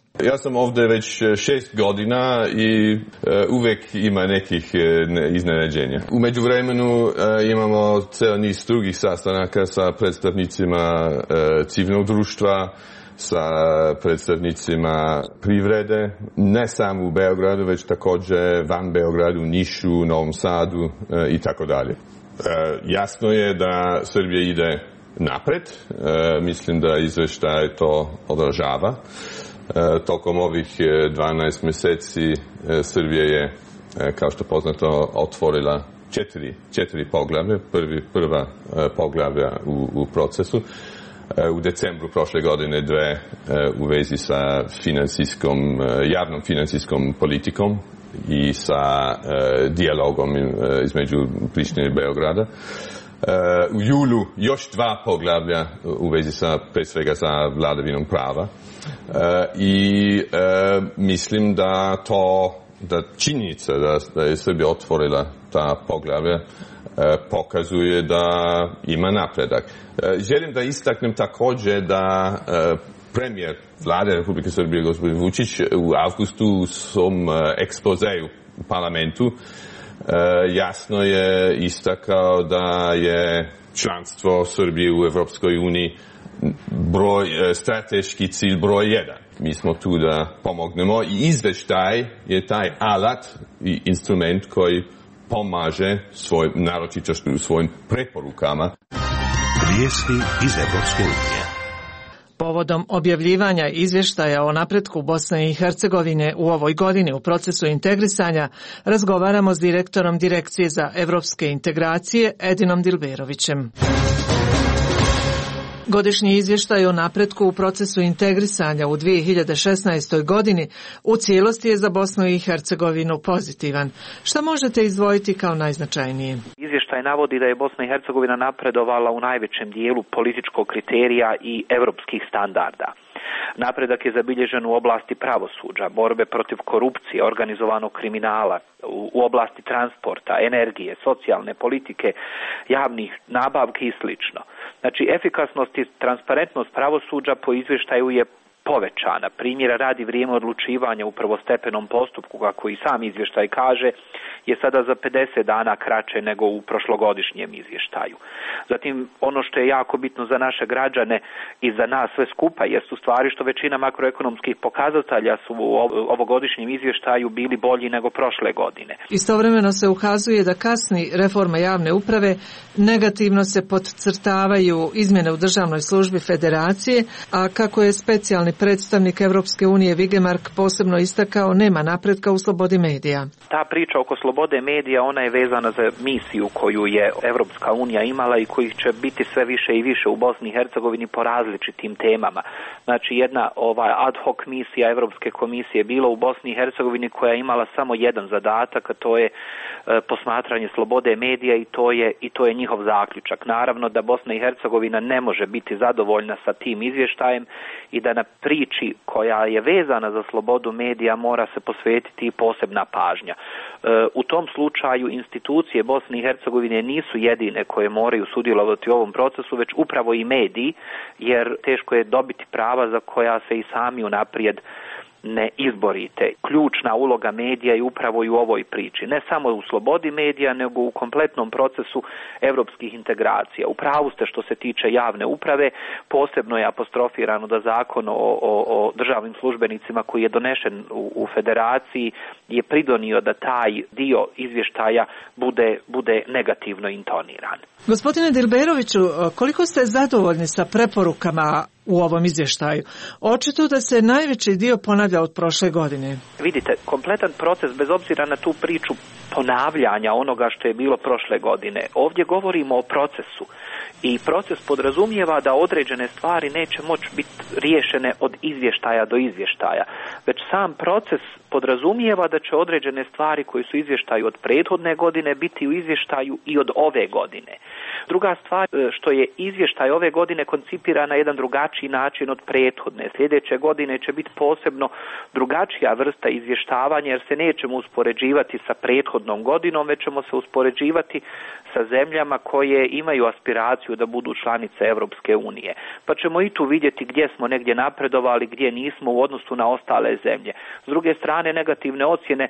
Ja sam ovdje već 6 godina i uvijek ima nekih iznenađenja. U međuvremenu imamo cijel niz drugih sastanaka sa predstavnicima civilnog društva, sa predstavnicima privrede, ne samo u Beogradu, već također van Beogradu, Nišu, Novom Sadu i tako dalje. Jasno je da Srbija ide napred, mislim da izvještaj to odražava. Tokom ovih 12 mjeseci Srbija je, kao što poznato, otvorila četiri poglavlja, prva poglavlja u procesu. U decembru prošle godine 2 u vezi sa javnom financijskom politikom i sa dijalogom između Prištine i Beograda. U julu još 2 poglavlja u vezi sa, pre svega, sa vladavinom prava. I mislim da činjenica da je Srbija otvorila ta poglavlja pokazuje da ima napredak. Želim da istaknem također da premijer Vlade Republike Srbije gospodin Vučić u avgustu u svom ekspozeju u parlamentu jasno je istakao da je članstvo Srbije u Evropskoj uniji strateški cilj broj 1. Mi smo tu da pomognemo i izvještaj je taj alat i instrument koji pomaže naročito u svojim preporukama. Vijesti iz Evropske unije. Povodom objavljivanja izvještaja o napretku Bosne i Hercegovine u ovoj godini u procesu integrisanja razgovaramo s direktorom Direkcije za evropske integracije Edinom Dilberovićem. Godišnji izvještaj o napretku u procesu integrisanja u 2016. godini u cijelosti je za Bosnu i Hercegovinu pozitivan. Šta možete izdvojiti kao najznačajnije? Izvještaj navodi da je Bosna i Hercegovina napredovala u najvećem dijelu političkog kriterija i europskih standarda. Napredak je zabilježen u oblasti pravosuđa, borbe protiv korupcije, organizovanog kriminala, u oblasti transporta, energije, socijalne politike, javnih nabavki i sl. Znači, efikasnost i transparentnost pravosuđa po izvještaju je povećana. Primjera radi, vrijeme odlučivanja u prvostepenom postupku, kako i sam izvještaj kaže, je sada za 50 dana kraće nego u prošlogodišnjem izvještaju. Zatim, ono što je jako bitno za naše građane i za nas sve skupa jest u stvari što većina makroekonomskih pokazatelja su u ovogodišnjem izvještaju bili bolji nego prošle godine. Istovremeno se ukazuje da kasni reforma javne uprave, negativno se podcrtavaju izmjene u državnoj službi federacije, a kako je specijalni predstavnik Evropske unije Vigemark posebno istakao, nema napretka u slobodi medija. Ta priča oko slobode medija, ona je vezana za misiju koju je Evropska unija imala i kojih će biti sve više i više u Bosni i Hercegovini po različitim temama. Znači, jedna ad hoc misija Evropske komisije bila u Bosni i Hercegovini koja je imala samo jedan zadatak, a to je posmatranje slobode medija i to je njihov zaključak. Naravno da Bosna i Hercegovina ne može biti zadovoljna sa tim izvještajem i da na priči koja je vezana za slobodu medija mora se posvetiti i posebna pažnja. U tom slučaju institucije Bosne i Hercegovine nisu jedine koje moraju sudjelovati u ovom procesu, već upravo i mediji, jer teško je dobiti prava za koja se i sami unaprijed ne izborite. Ključna uloga medija je upravo i u ovoj priči. Ne samo u slobodi medija, nego u kompletnom procesu europskih integracija. U pravu ste što se tiče javne uprave, posebno je apostrofirano da zakon o državnim službenicima koji je donešen u federaciji je pridonio da taj dio izvještaja bude negativno intoniran. Gospodine Dilberoviću, koliko ste zadovoljni sa preporukama u ovom izvještaju? Očito da se najveći dio ponavlja od prošle godine. Vidite, kompletan proces, bez obzira na tu priču ponavljanja onoga što je bilo prošle godine, ovdje govorimo o procesu. I proces podrazumijeva da određene stvari neće moći biti riješene od izvještaja do izvještaja. Već sam proces podrazumijeva da će određene stvari koje su izvještaju od prethodne godine biti u izvještaju i od ove godine. Druga stvar, što je izvještaj ove godine koncipiran na jedan drugačiji način od prethodne. Sljedeće godine će biti posebno drugačija vrsta izvještavanja, jer se nećemo uspoređivati sa prethodnom godinom, već ćemo se uspoređivati sa zemljama koje imaju aspiraciju kandidaciju da budu članice Europske unije. Pa ćemo i tu vidjeti gdje smo negdje napredovali, gdje nismo u odnosu na ostale zemlje. S druge strane, negativne ocjene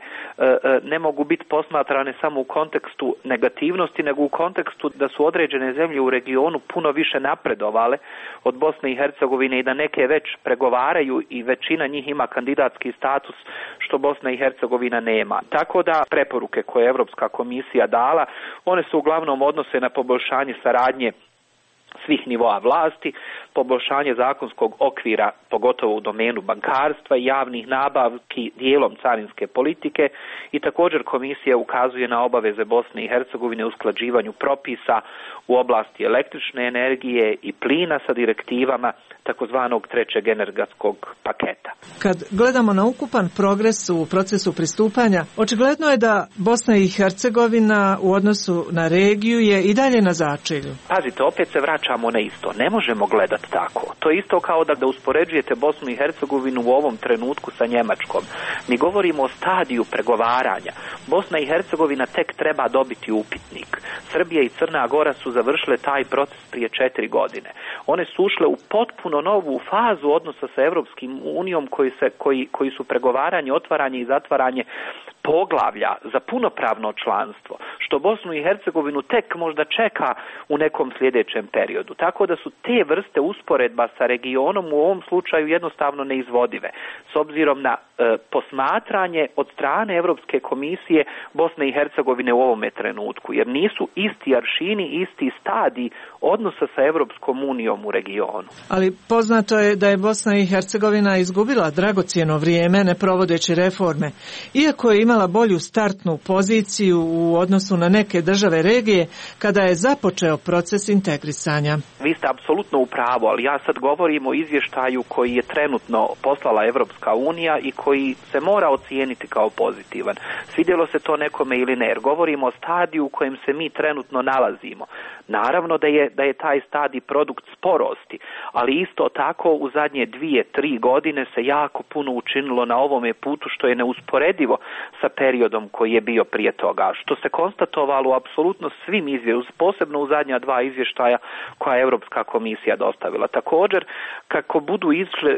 ne mogu biti posmatrane samo u kontekstu negativnosti, nego u kontekstu da su određene zemlje u regionu puno više napredovale od Bosne i Hercegovine i da neke već pregovaraju i većina njih ima kandidatski status, što Bosna i Hercegovina nema. Tako da preporuke koje je Europska komisija dala, one se uglavnom odnose na poboljšanje saradnje svih nivoa vlasti, poboljšanje zakonskog okvira, pogotovo u domenu bankarstva i javnih nabavki dijelom carinske politike, i također komisija ukazuje na obaveze Bosne i Hercegovine u usklađivanju propisa u oblasti električne energije i plina sa direktivama takozvanog trećeg energetskog paketa. Kad gledamo na ukupan progres u procesu pristupanja, očigledno je da Bosna i Hercegovina u odnosu na regiju je i dalje na začelju. Pazite, opet se vraćamo na isto. Ne možemo gledati tako. To je isto kao da uspoređujete Bosnu i Hercegovinu u ovom trenutku sa Njemačkom. Mi govorimo o stadiju pregovaranja. Bosna i Hercegovina tek treba dobiti upitnik. Srbija i Crna Gora su završile taj proces prije 4 godine. One su ušle u potpuno novu fazu odnosa sa Europskim unijom koji su pregovaranje, otvaranje i zatvaranje poglavlja za punopravno članstvo, što Bosnu i Hercegovinu tek možda čeka u nekom sljedećem periodu. Tako da su te vrste usporedba sa regionom u ovom slučaju jednostavno neizvodive, s obzirom na posmatranje od strane Europske komisije Bosne i Hercegovine u ovome trenutku, jer nisu isti aršini, isti stadiji odnosa sa Europskom unijom u regionu. Ali poznato je da je Bosna i Hercegovina izgubila dragocjeno vrijeme ne provodeći reforme, iako je imala bolju startnu poziciju u odnosu na neke države regije kada je započeo proces integrisanja. Vi ste apsolutno u pravu, ali ja sad govorim o izvještaju koji je trenutno poslala Evropska unija i koji se mora ocijeniti kao pozitivan. Svidjelo se to nekome ili ne, jer govorimo o stadiju u kojem se mi trenutno nalazimo. Naravno da je taj stadij produkt sporosti, ali isto tako u zadnje 2-3 godine se jako puno učinilo na ovome putu, što je neusporedivo sa periodom koji je bio prije toga, što se konstatovalo u apsolutno svim izvještajima, posebno u zadnja 2 izvještaja koja je Europska komisija dostavila. Također, kako budu išle,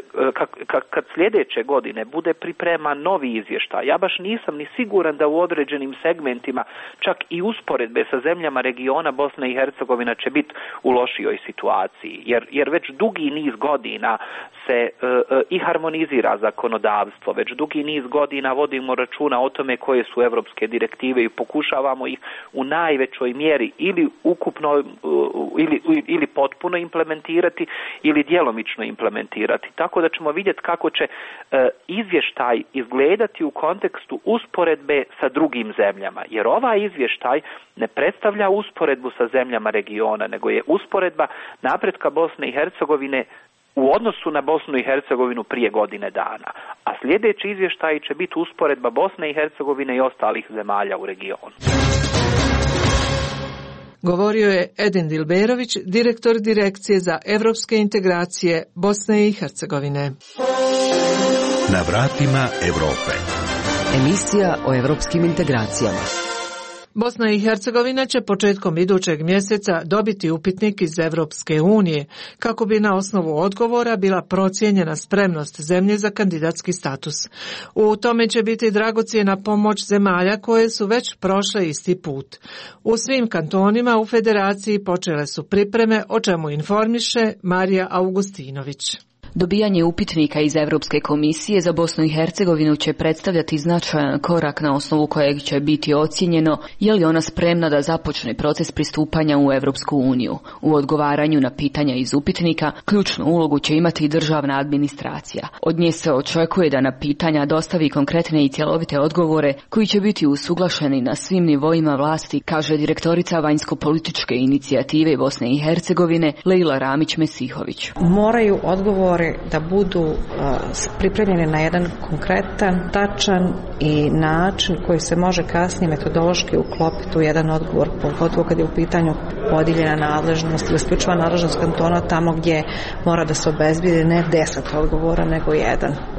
kad sljedeće godine bude pripreman novi izvještaj, ja baš nisam ni siguran da u određenim segmentima, čak i usporedbe sa zemljama regiona, Bosna i Hercegovina će biti u lošijoj situaciji, jer već dugi niz godina se i harmonizira zakonodavstvo, već dugi niz godina vodimo računa o tome koje su europske direktive i pokušavamo ih u najvećoj mjeri ili ukupno ili potpuno implementirati ili djelomično implementirati. Tako da ćemo vidjeti kako će izvještaj izgledati u kontekstu usporedbe sa drugim zemljama, jer ovaj izvještaj ne predstavlja usporedbu sa zemljama regiona, nego je usporedba napretka Bosne i Hercegovine u odnosu na Bosnu i Hercegovinu prije godine dana. A sljedeći izvještaj će biti usporedba Bosne i Hercegovine i ostalih zemalja u regionu. Govorio je Edin Dilberović, direktor Direkcije za evropske integracije Bosne i Hercegovine. Na vratima Europe. Emisija o evropskim integracijama. Bosna i Hercegovina će početkom idućeg mjeseca dobiti upitnik iz Europske unije, kako bi na osnovu odgovora bila procijenjena spremnost zemlje za kandidatski status. U tome će biti dragocjena pomoć zemalja koje su već prošle isti put. U svim kantonima u federaciji počele su pripreme, o čemu informiše Marija Augustinović. Dobijanje upitnika iz Europske komisije za Bosnu i Hercegovinu će predstavljati značajan korak na osnovu kojeg će biti ocijenjeno je li ona spremna da započne proces pristupanja u Europsku uniju. U odgovaranju na pitanja iz upitnika ključnu ulogu će imati državna administracija. Od nje se očekuje da na pitanja dostavi konkretne i cjelovite odgovore koji će biti usuglašeni na svim nivoima vlasti, kaže direktorica vanjsko-političke inicijative Bosne i Hercegovine Leila Ramić-Mesihović. Moraju odgovori da budu pripremljeni na jedan konkretan, tačan i način koji se može kasnije metodološki uklopiti u jedan odgovor, pogotovo kad je u pitanju podijeljena nadležnost ili isključiva nadležnost kantona tamo gdje mora da se obezbijedi ne 10 odgovora nego jedan.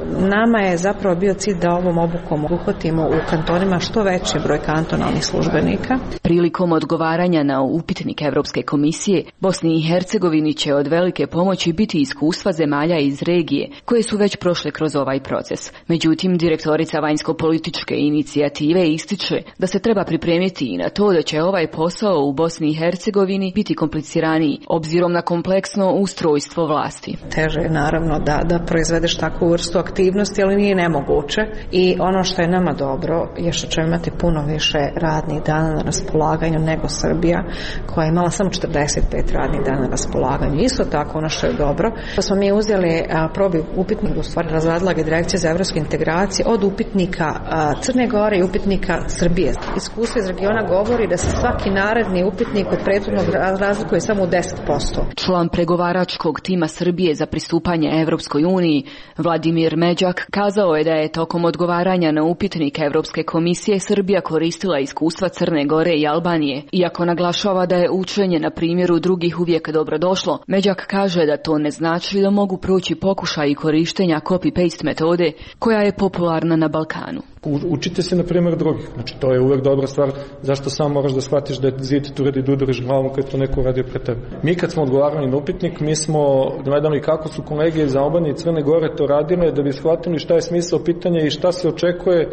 Nama je zapravo bio cilj da ovom obukom uhvatimo u kantonima što veći broj kantonalnih službenika. Prilikom odgovaranja na upitnik Evropske komisije, Bosni i Hercegovini će od velike pomoći biti iskustva zemalja iz regije koje su već prošle kroz ovaj proces. Međutim, direktorica vanjsko-političke inicijative ističe da se treba pripremiti i na to da će ovaj posao u Bosni i Hercegovini biti kompliciraniji, obzirom na kompleksno ustrojstvo vlasti. Teže je naravno da proizvedeš takvu vrstu aktivnosti, ali nije nemoguće. I ono što je nama dobro je što ćemo imati puno više radnih dana na raspolaganju nego Srbija, koja je imala samo 45 radnih dana na raspolaganju. Isto tako ono što je dobro, da smo mi uzeli probi upitnik, u stvari razradila ga Direkcija za evropske integracije od upitnika Crne Gore i upitnika Srbije. Iskustvo iz regiona govori da se svaki naredni upitnik od prethodnog razlikuje samo u 10%. Član pregovaračkog tima Srbije za pristupanje Evropskoj uniji, Vladimir Međak, kazao je da je tokom odgovaranja na upitnik Evropske komisije Srbija koristila iskustva Crne Gore i Albanije. Iako naglašava da je učenje na primjeru drugih uvijek dobrodošlo, Međak kaže da to ne znači da mogu proći pokušaj korištenja copy-paste metode koja je popularna na Balkanu. Učite se na primjer drugih, znači to je uvijek dobra stvar, zašto samo moraš da shvatiš da je zid tu radi duduriš glavom kad to neko radi pre tebe. Mi kad smo odgovarali na upitnik, mi smo gledali kako su kolege iz Albanije i Crne Gore to radile da bi shvatili šta je smisao pitanja i šta se očekuje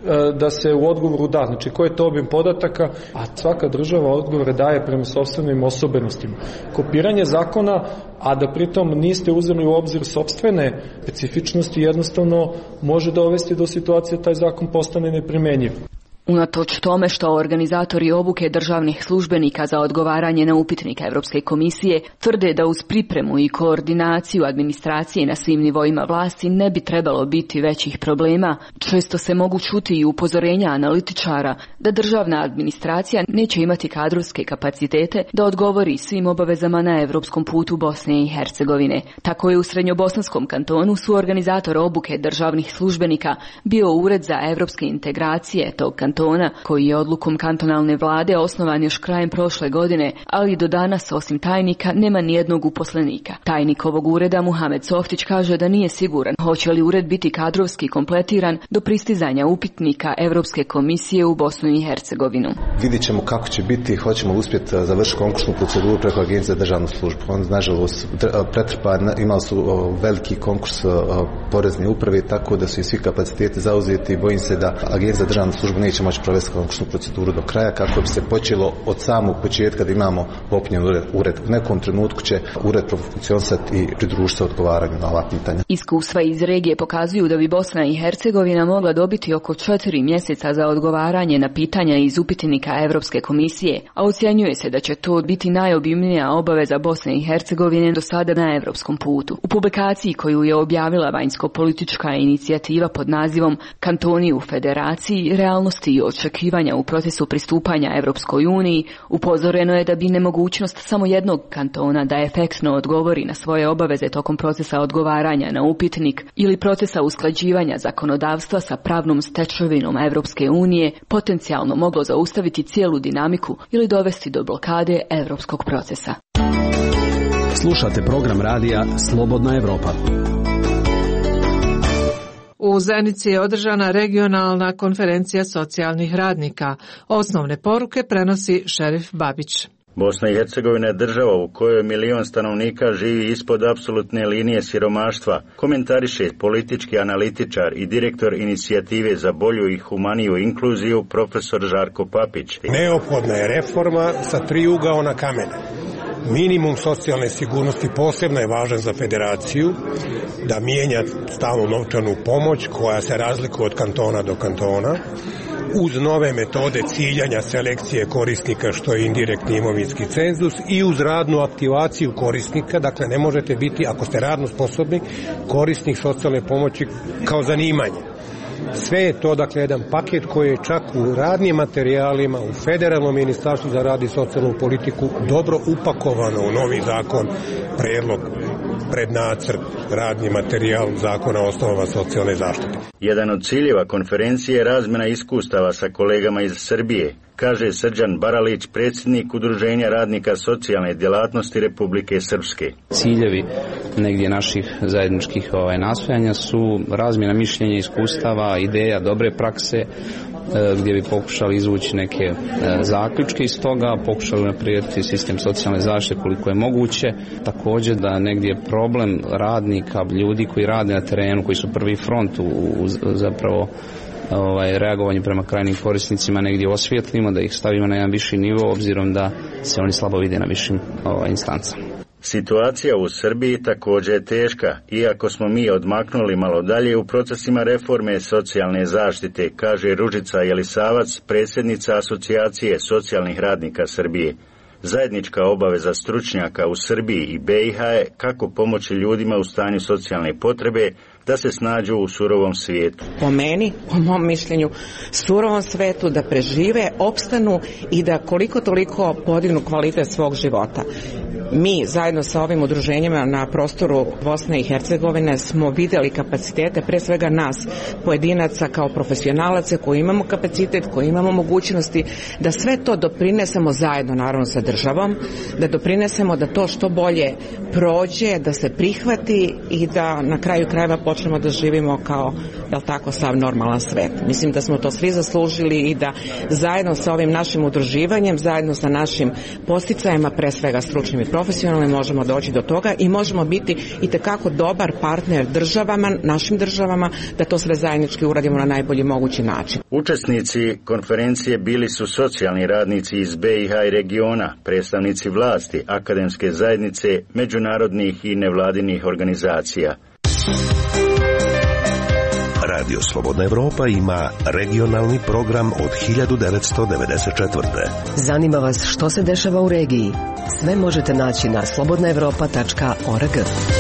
da se u odgovoru da, znači koji je to obim podataka, a svaka država odgovore daje prema sopstvenim osobenostima. Kopiranje zakona, a da pritom niste uzeli u obzir sopstvene specifičnosti, jednostavno može dovesti do situacije da taj zakon postane neprimenjiv. Unatoč tome što organizatori obuke državnih službenika za odgovaranje na upitnik Evropske komisije tvrde da uz pripremu i koordinaciju administracije na svim nivoima vlasti ne bi trebalo biti većih problema, često se mogu čuti i upozorenja analitičara da državna administracija neće imati kadrovske kapacitete da odgovori svim obavezama na evropskom putu Bosne i Hercegovine. Tako je u Srednjobosanskom kantonu suorganizator obuke državnih službenika bio Ured za evropske integracije tog kantona, koji je odlukom kantonalne vlade osnovan još krajem prošle godine, ali do danas osim tajnika nema nijednog uposlenika. Tajnik ovog ureda Muhamed Softić kaže da nije siguran hoće li ured biti kadrovski kompletiran do pristizanja upitnika Evropske komisije u Bosnu i Hercegovinu. Vidjet ćemo kako će biti, hoćemo uspjeti završiti konkursnu proceduru preko Agencije za državnu službu. On nažalost pretrpan, imali su veliki konkurs porezne uprave, tako da su i svi kapaciteti zauzeti i bojim se da Agencija za državnu službu neće moći provesti konkursnu proceduru do kraja kako bi se počelo od samog početka da imamo popunjen ured. U nekom trenutku će ured profunkcionisati i pridružiti se odgovaranju na ova pitanja. Iskustva iz regije pokazuju da bi Bosna i Hercegovina mogla dobiti oko 4 mjeseca za odgovaranje na pitanja iz upitnika Evropske komisije, a ocjenjuje se da će to biti najobimnija obaveza Bosne i Hercegovine do sada na evropskom putu. U publikaciji koju je objavila vanjsko-politička inicijativa pod nazivom Kantoni u federaciji, realnosti i očekivanja u procesu pristupanja Evropskoj uniji, upozoreno je da bi nemogućnost samo jednog kantona da efektno odgovori na svoje obaveze tokom procesa odgovaranja na upitnik ili procesa usklađivanja zakonodavstva sa pravnom stečevinom Evropske unije potencijalno moglo zaustaviti cijelu dinamiku ili dovesti do blokade evropskog procesa. Slušate program radija Slobodna Evropa. U Zenici je održana regionalna konferencija socijalnih radnika. Osnovne poruke prenosi Šerif Babić. Bosna i Hercegovina je država u kojoj 1 milion stanovnika živi ispod apsolutne linije siromaštva, komentariše politički analitičar i direktor inicijative za bolju i humaniju inkluziju profesor Žarko Papić. Neophodna je reforma sa 3 ugaona kamena. Minimum socijalne sigurnosti posebno je važan za federaciju, da mijenja stalnu novčanu pomoć koja se razlikuje od kantona do kantona, uz nove metode ciljanja selekcije korisnika što je indirektni imovinski cenzus i uz radnu aktivaciju korisnika, dakle ne možete biti, ako ste radno sposobni, korisnik socijalne pomoći kao zanimanje. Sve je to, dakle, jedan paket koji je čak u radnim materijalima, u Federalnom ministarstvu za rad i socijalnu politiku dobro upakovano u novi zakon, prijedlog prednacrt, radni materijal zakona o osnovama socijalne zaštite. Jedan od ciljeva konferencije je razmjena iskustava sa kolegama iz Srbije, kaže Srđan Baralić, predsjednik Udruženja radnika socijalne djelatnosti Republike Srpske. Ciljevi negdje naših zajedničkih nastojanja su razmjena mišljenja, iskustava, ideja, dobre prakse, gdje bi pokušali izvući neke zaključke iz toga, pokušali naprijediti sistem socijalne zaštite koliko je moguće. Također da negdje problem radnika, ljudi koji rade na terenu, koji su prvi front u zapravo reagovanju prema krajnjim korisnicima negdje osvijetlimo, da ih stavimo na jedan viši nivo, obzirom da se oni slabo vide na višim instancama. Situacija u Srbiji također je teška, iako smo mi odmaknuli malo dalje u procesima reforme socijalne zaštite, kaže Ružica Jelisavac, predsjednica Asocijacije socijalnih radnika Srbije. Zajednička obaveza stručnjaka u Srbiji i BiH je kako pomoći ljudima u stanju socijalne potrebe da se snađu u surovom svijetu. Po meni, po mom mišljenju, surovom svijetu da prežive, opstanu i da koliko toliko podignu kvalitet svog života. Mi zajedno sa ovim udruženjima na prostoru Bosne i Hercegovine smo vidjeli kapacitete, pre svega nas, pojedinaca kao profesionalaca koji imamo kapacitet, koji imamo mogućnosti da sve to doprinesemo zajedno, naravno sa državom, da doprinesemo da to što bolje prođe, da se prihvati i da na kraju krajeva počnemo da živimo kao, jel tako, sav normalan svet. Mislim da smo to svi zaslužili i da zajedno sa ovim našim udruživanjem, zajedno sa našim posticajima, pre svega stručnim i profesionalnim, možemo doći do toga i možemo biti itekako dobar partner državama, našim državama, da to sve zajednički uradimo na najbolji mogući način. Učesnici konferencije bili su socijalni radnici iz BiH i regiona, predstavnici vlasti, akademske zajednice, međunarodnih i nevladinih organizacija. Radio Slobodna Evropa ima regionalni program od 1994. Zanima vas što se dešava u regiji? Sve možete naći na slobodnaevropa.org.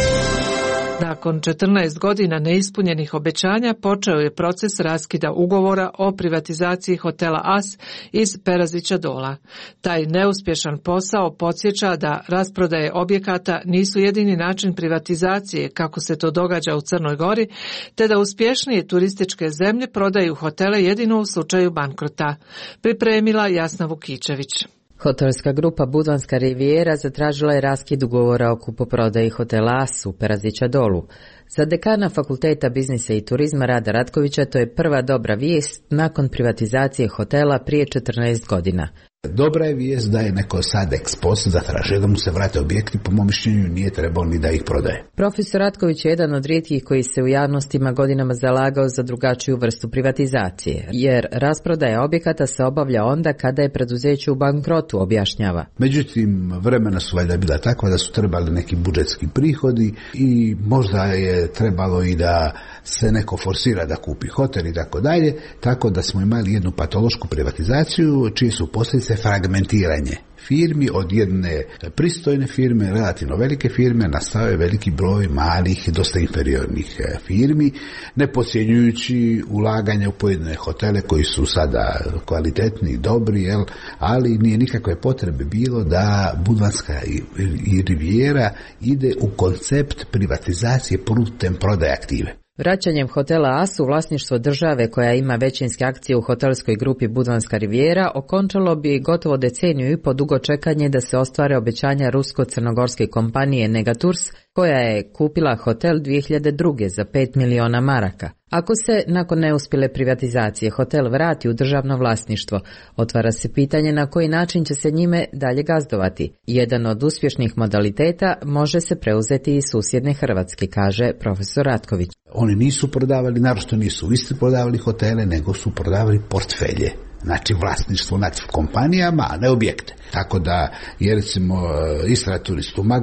Nakon 14 godina neispunjenih obećanja počeo je proces raskida ugovora o privatizaciji hotela As iz Perazića Dola. Taj neuspješan posao podsjeća da rasprodaje objekata nisu jedini način privatizacije kako se to događa u Crnoj Gori, te da uspješnije turističke zemlje prodaju hotele jedino u slučaju bankrota. Pripremila Jasna Vukičević. Hotelska grupa Budvanska Rivijera zatražila je raskid ugovora o kupoprodaji hotela As u Perazića Dolu. Za dekana Fakulteta biznisa i turizma Rada Ratkovića to je prva dobra vijest nakon privatizacije hotela prije 14 godina. Dobra je vijest da je neko sad ex post zatražio da mu se vrate objekti, po mom mišljenju nije trebalo ni da ih prodaje. Profesor Ratković je jedan od rijetkih koji se u javnostima godinama zalagao za drugačiju vrstu privatizacije, jer rasprodaja objekata se obavlja onda kada je preduzeće u bankrotu, objašnjava. Međutim, vremena su valjda bila takva da su trebali neki budžetski prihodi i možda je trebalo i da se neko forsira da kupi hotel i tako dalje, tako da smo imali jednu patološku privatizaciju čije su posljedice fragmentiranje firmi od jedne pristojne firme, relativno velike firme, nastao je veliki broj malih, dosta inferiornih firmi, ne podcjenjujući ulaganja u pojedine hotele koji su sada kvalitetni, dobri, ali nije nikakve potrebe bilo da Budvanska i Rivijera ide u koncept privatizacije putem prodaje aktive. Vraćanjem hotela As u vlasništvo države koja ima većinske akcije u hotelskoj grupi Budvanska Rivijera okončalo bi gotovo deceniju i po dugo čekanje da se ostvare obećanja rusko-crnogorske kompanije Negatours, koja je kupila hotel 2002. za 5 miliona maraka. Ako se nakon neuspjele privatizacije hotel vrati u državno vlasništvo, otvara se pitanje na koji način će se njime dalje gazdovati. Jedan od uspješnih modaliteta može se preuzeti iz susjedne Hrvatske, kaže profesor Ratković. Oni nisu prodavali, naročito nisu u Istri prodavali hotele, nego su prodavali portfelje. Znači vlasništvo nad kompanijama, a ne objekte. Tako da je recimo Istra Turistumag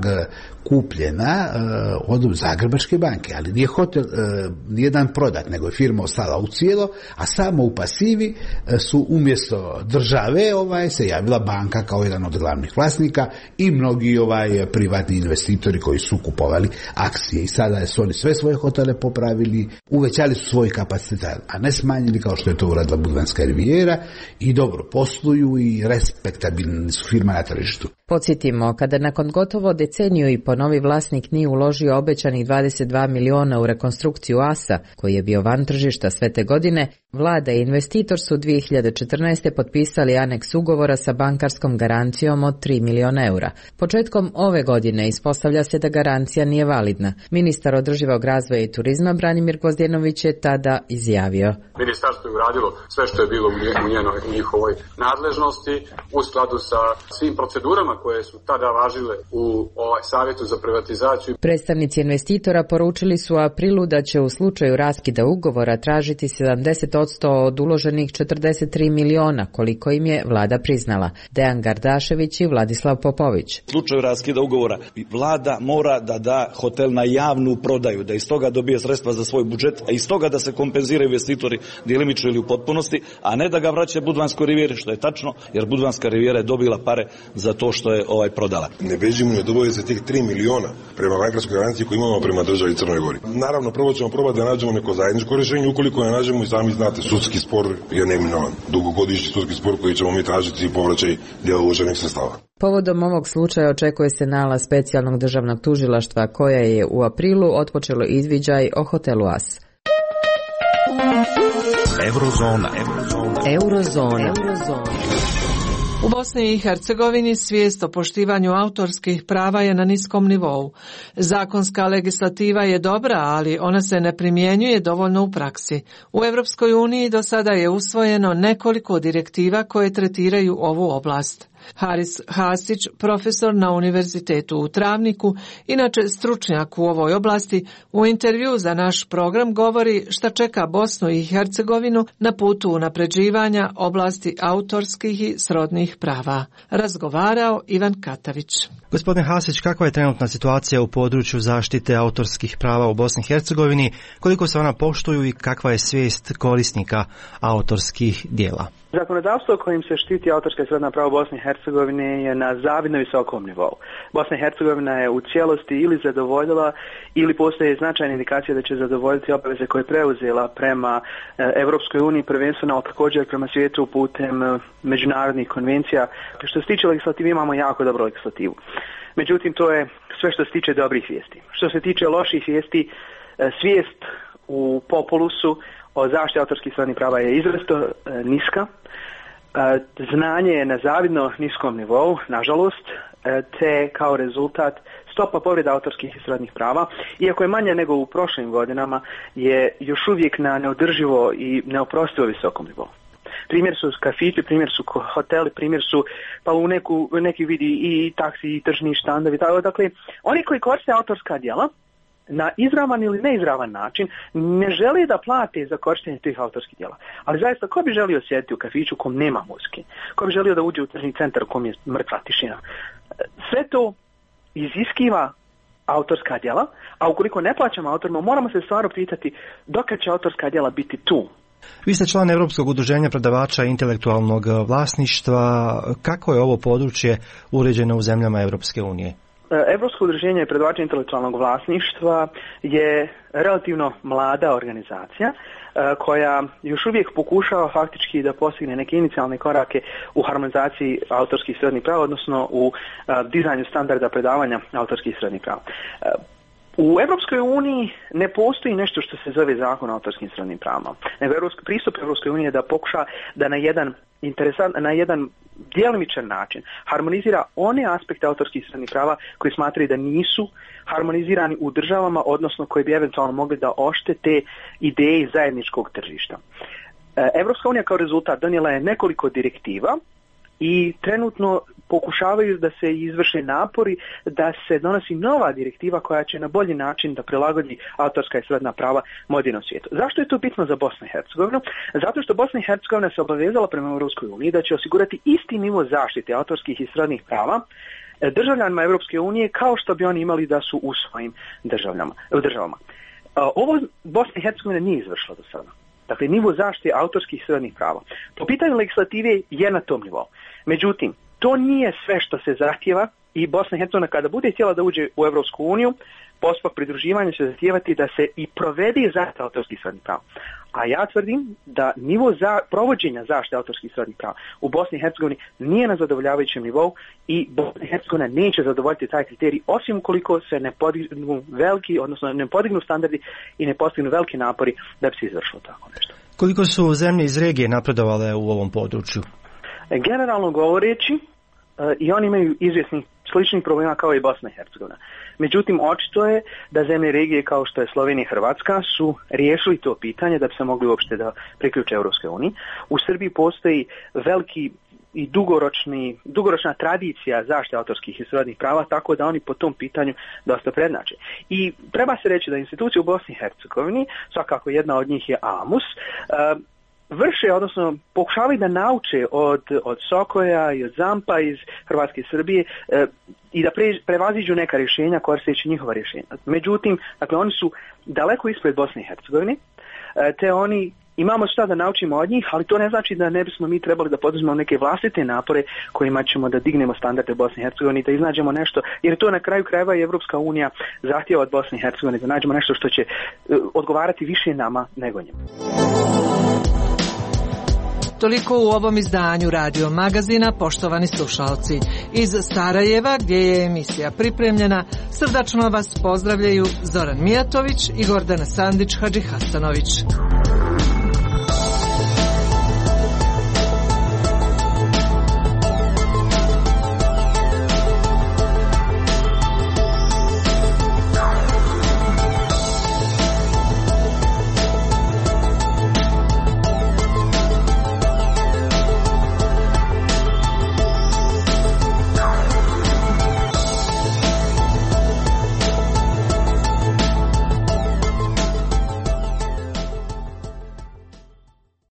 kupljena od Zagrebačke banke, ali nije hotel nijedan prodat, nego je firma ostala u cijelo, a samo u pasivi su umjesto države se javila banka kao jedan od glavnih vlasnika i mnogi privatni investitori koji su kupovali akcije i sada su oni sve svoje hotele popravili, uvećali su svoj kapacitet, a ne smanjili kao što je to uradila Budvanska Rivijera i dobro posluju i respektabilni su firma na tržištu. Podsjetimo, kada nakon gotovo deceniju i po novi vlasnik nije uložio obećanih 22 miliona u rekonstrukciju AS-a, koji je bio van tržišta sve te godine, vlada i investitor su 2014. potpisali aneks ugovora sa bankarskom garancijom od 3 miliona eura. Početkom ove godine ispostavlja se da garancija nije validna. Ministar održivog razvoja i turizma Branimir Gvozdenović je tada izjavio: Ministarstvo je uradilo sve što je bilo u njihovoj nadležnosti u skladu sa svim procedurama koje su tada važile u savjetu za privatizaciju. Predstavnici investitora poručili su u aprilu da će u slučaju raskida ugovora tražiti 70% od uloženih 43 miliona, koliko im je vlada priznala. Dejan Gardašević i Vladislav Popović. U slučaju raskida ugovora vlada mora da da hotel na javnu prodaju, da iz toga dobije sredstva za svoj budžet, a iz toga da se kompenziraju investitori djelimično ili u potpunosti, a ne da ga vraća Budvanskoj rivijeri, što je tačno, jer Budvanska rivijera je dobila pare za to što je prodala. Ne bežimo ni od obaveze tih 3 miliona prema bankarskoj garanciji koju imamo prema državi Crnoj Gori. Naravno, prvo ćemo probati da nađemo neko zajedničko rješenje, ukoliko ne nađemo, i sami znate, sudski spor je neminovan. Dugogodišnji sudski spor koji ćemo mi tražiti i povraćaj dijela uloženih sredstava. Povodom ovog slučaja očekuje se nalaz specijalnog državnog tužilaštva koje je u aprilu otpočelo izviđaj o hotelu AS. Eurozona. U Bosni i Hercegovini svijest o poštivanju autorskih prava je na niskom nivou. Zakonska legislativa je dobra, ali ona se ne primjenjuje dovoljno u praksi. U Europskoj uniji do sada je usvojeno nekoliko direktiva koje tretiraju ovu oblast. Haris Hasić, profesor na Univerzitetu u Travniku, inače stručnjak u ovoj oblasti, u intervju za naš program govori šta čeka Bosnu i Hercegovinu na putu unapređivanja oblasti autorskih i srodnih prava. Razgovarao Ivan Katavić. Gospodine Hasić, kakva je trenutna situacija u području zaštite autorskih prava u Bosni i Hercegovini, koliko se ona poštuju i kakva je svijest korisnika autorskih dijela? Zakonodavstvo kojim se štiti autorska i srodna prava Bosne i Hercegovine je na zavidno visokom nivou. Bosna i Hercegovina je u cijelosti ili zadovoljila ili postoje značajne indikacije da će zadovoljiti obaveze koje je preuzela prema Europskoj uniji, prvenstveno, ali također prema svijetu putem međunarodnih konvencija. Što se tiče legislative, imamo jako dobru legislativu. Međutim, to je sve što se tiče dobrih vijesti. Što se tiče loših vijesti, svijest u populusu o zaštiti autorskih srodnih prava je izrazito niska. Znanje je na zavidno niskom nivou, nažalost, te kao rezultat stopa povreda autorskih i srodnih prava, iako je manja nego u prošlim godinama, je još uvijek na neodrživo i neoprostivo visokom nivou. Primjer su kafići, primjer su hoteli, primjer su pa u neki vidi i taksi i tržni štandovi. Dakle, oni koji koriste autorska djela na izravan ili neizravan način ne žele da plate za korištenje tih autorskih djela. Ali zaista, ko bi želio sjediti u kafiću u kom nema muzike? Ko bi želio da uđe u tržni centar u kom je mrtva tišina? Sve to iziskiva autorska djela, a ukoliko ne plaćamo autorima, moramo se stvarno pitati dokad će autorska djela biti tu. Vi ste član Europskog udruženja prodavača intelektualnog vlasništva. Kako je ovo područje uređeno u zemljama Europske unije? Europsko udruženje prodavača intelektualnog vlasništva je relativno mlada organizacija koja još uvijek pokušava faktički da postigne neke inicijalne korake u harmonizaciji autorskih i srodnih prava, odnosno u dizajnu standarda predavanja autorskih i srodnih prava. U Europskoj uniji ne postoji nešto što se zove zakon o autorskim srodnim pravima. Pristup Europskoj uniji je da pokuša da na jedan djelomičan način harmonizira one aspekte autorskih srodnih prava koji smatraju da nisu harmonizirani u državama, odnosno koji bi eventualno mogli da oštete ideje zajedničkog tržišta. Europska unija kao rezultat donijela je nekoliko direktiva i trenutno pokušavaju da se izvrše napori da se donosi nova direktiva koja će na bolji način da prilagodi autorska i srodna prava modernom svijetu. Zašto je to bitno za Bosnu i Hercegovinu? Zato što Bosna i Hercegovina se obavezala prema Europskoj uniji da će osigurati isti nivo zaštite autorskih i srodnih prava državljanima Europske unije kao što bi oni imali da su u svojim državama. Ovo Bosna i Hercegovina nije izvršila do sada. Dakle, nivo zaštite autorskih i srodnih prava. Po pitanju legislative je na tom nivou. Međutim, to nije sve što se zahtjeva i Bosna i Hercegovina kada bude htjela da uđe u Europsku uniju, postupak pridruživanja će zahtijevati da se i provede zaštita autorskih srodnih prava. A ja tvrdim da nivo provođenja zaštite autorskih srodnih prava u Bosni i Hercegovini nije na zadovoljavajućem nivou i Bosna i Hercegovina neće zadovoljiti taj kriterij osim ukoliko se ne podignu ne podignu standardi i ne postignu veliki napori da bi se izvršilo tako nešto. Koliko su zemlje iz regije napredovale u ovom području? Generalno govoreći, i oni imaju izvjesnih sličnih problema kao i Bosna i Hercegovina. Međutim, očito je da zemlje regije kao što je Slovenija i Hrvatska su riješili to pitanje da bi se mogli uopšte da priključe Europskoj uniji. U Srbiji postoji veliki i dugoročna tradicija zaštite autorskih i srodnih prava, tako da oni po tom pitanju dosta prednjače. I treba se reći da institucije u Bosni i Hercegovini, svakako jedna od njih je AMUS, vrše, odnosno pokušavaju da nauče od Sokoja i od Zampa iz Hrvatske i Srbije i da prevaziđu neka rješenja koristeći njihova rješenja. Međutim, dakle, oni su daleko ispred Bosne i Hercegovine, te oni imamo šta da naučimo od njih, ali to ne znači da ne bismo mi trebali da poduzmemo neke vlastite napore kojima ćemo da dignemo standarde Bosne i Hercegovine i da iznađemo nešto, jer to na kraju krajeva i Evropska unija zahtijeva od Bosne i Hercegovine da nađemo nešto što će odgovarati više nama nego njima. Toliko u ovom izdanju Radio Magazina, poštovani slušalci. Iz Sarajeva, gdje je emisija pripremljena, srdačno vas pozdravljaju Zoran Mijatović i Gordana Sandić Hadžihasanović.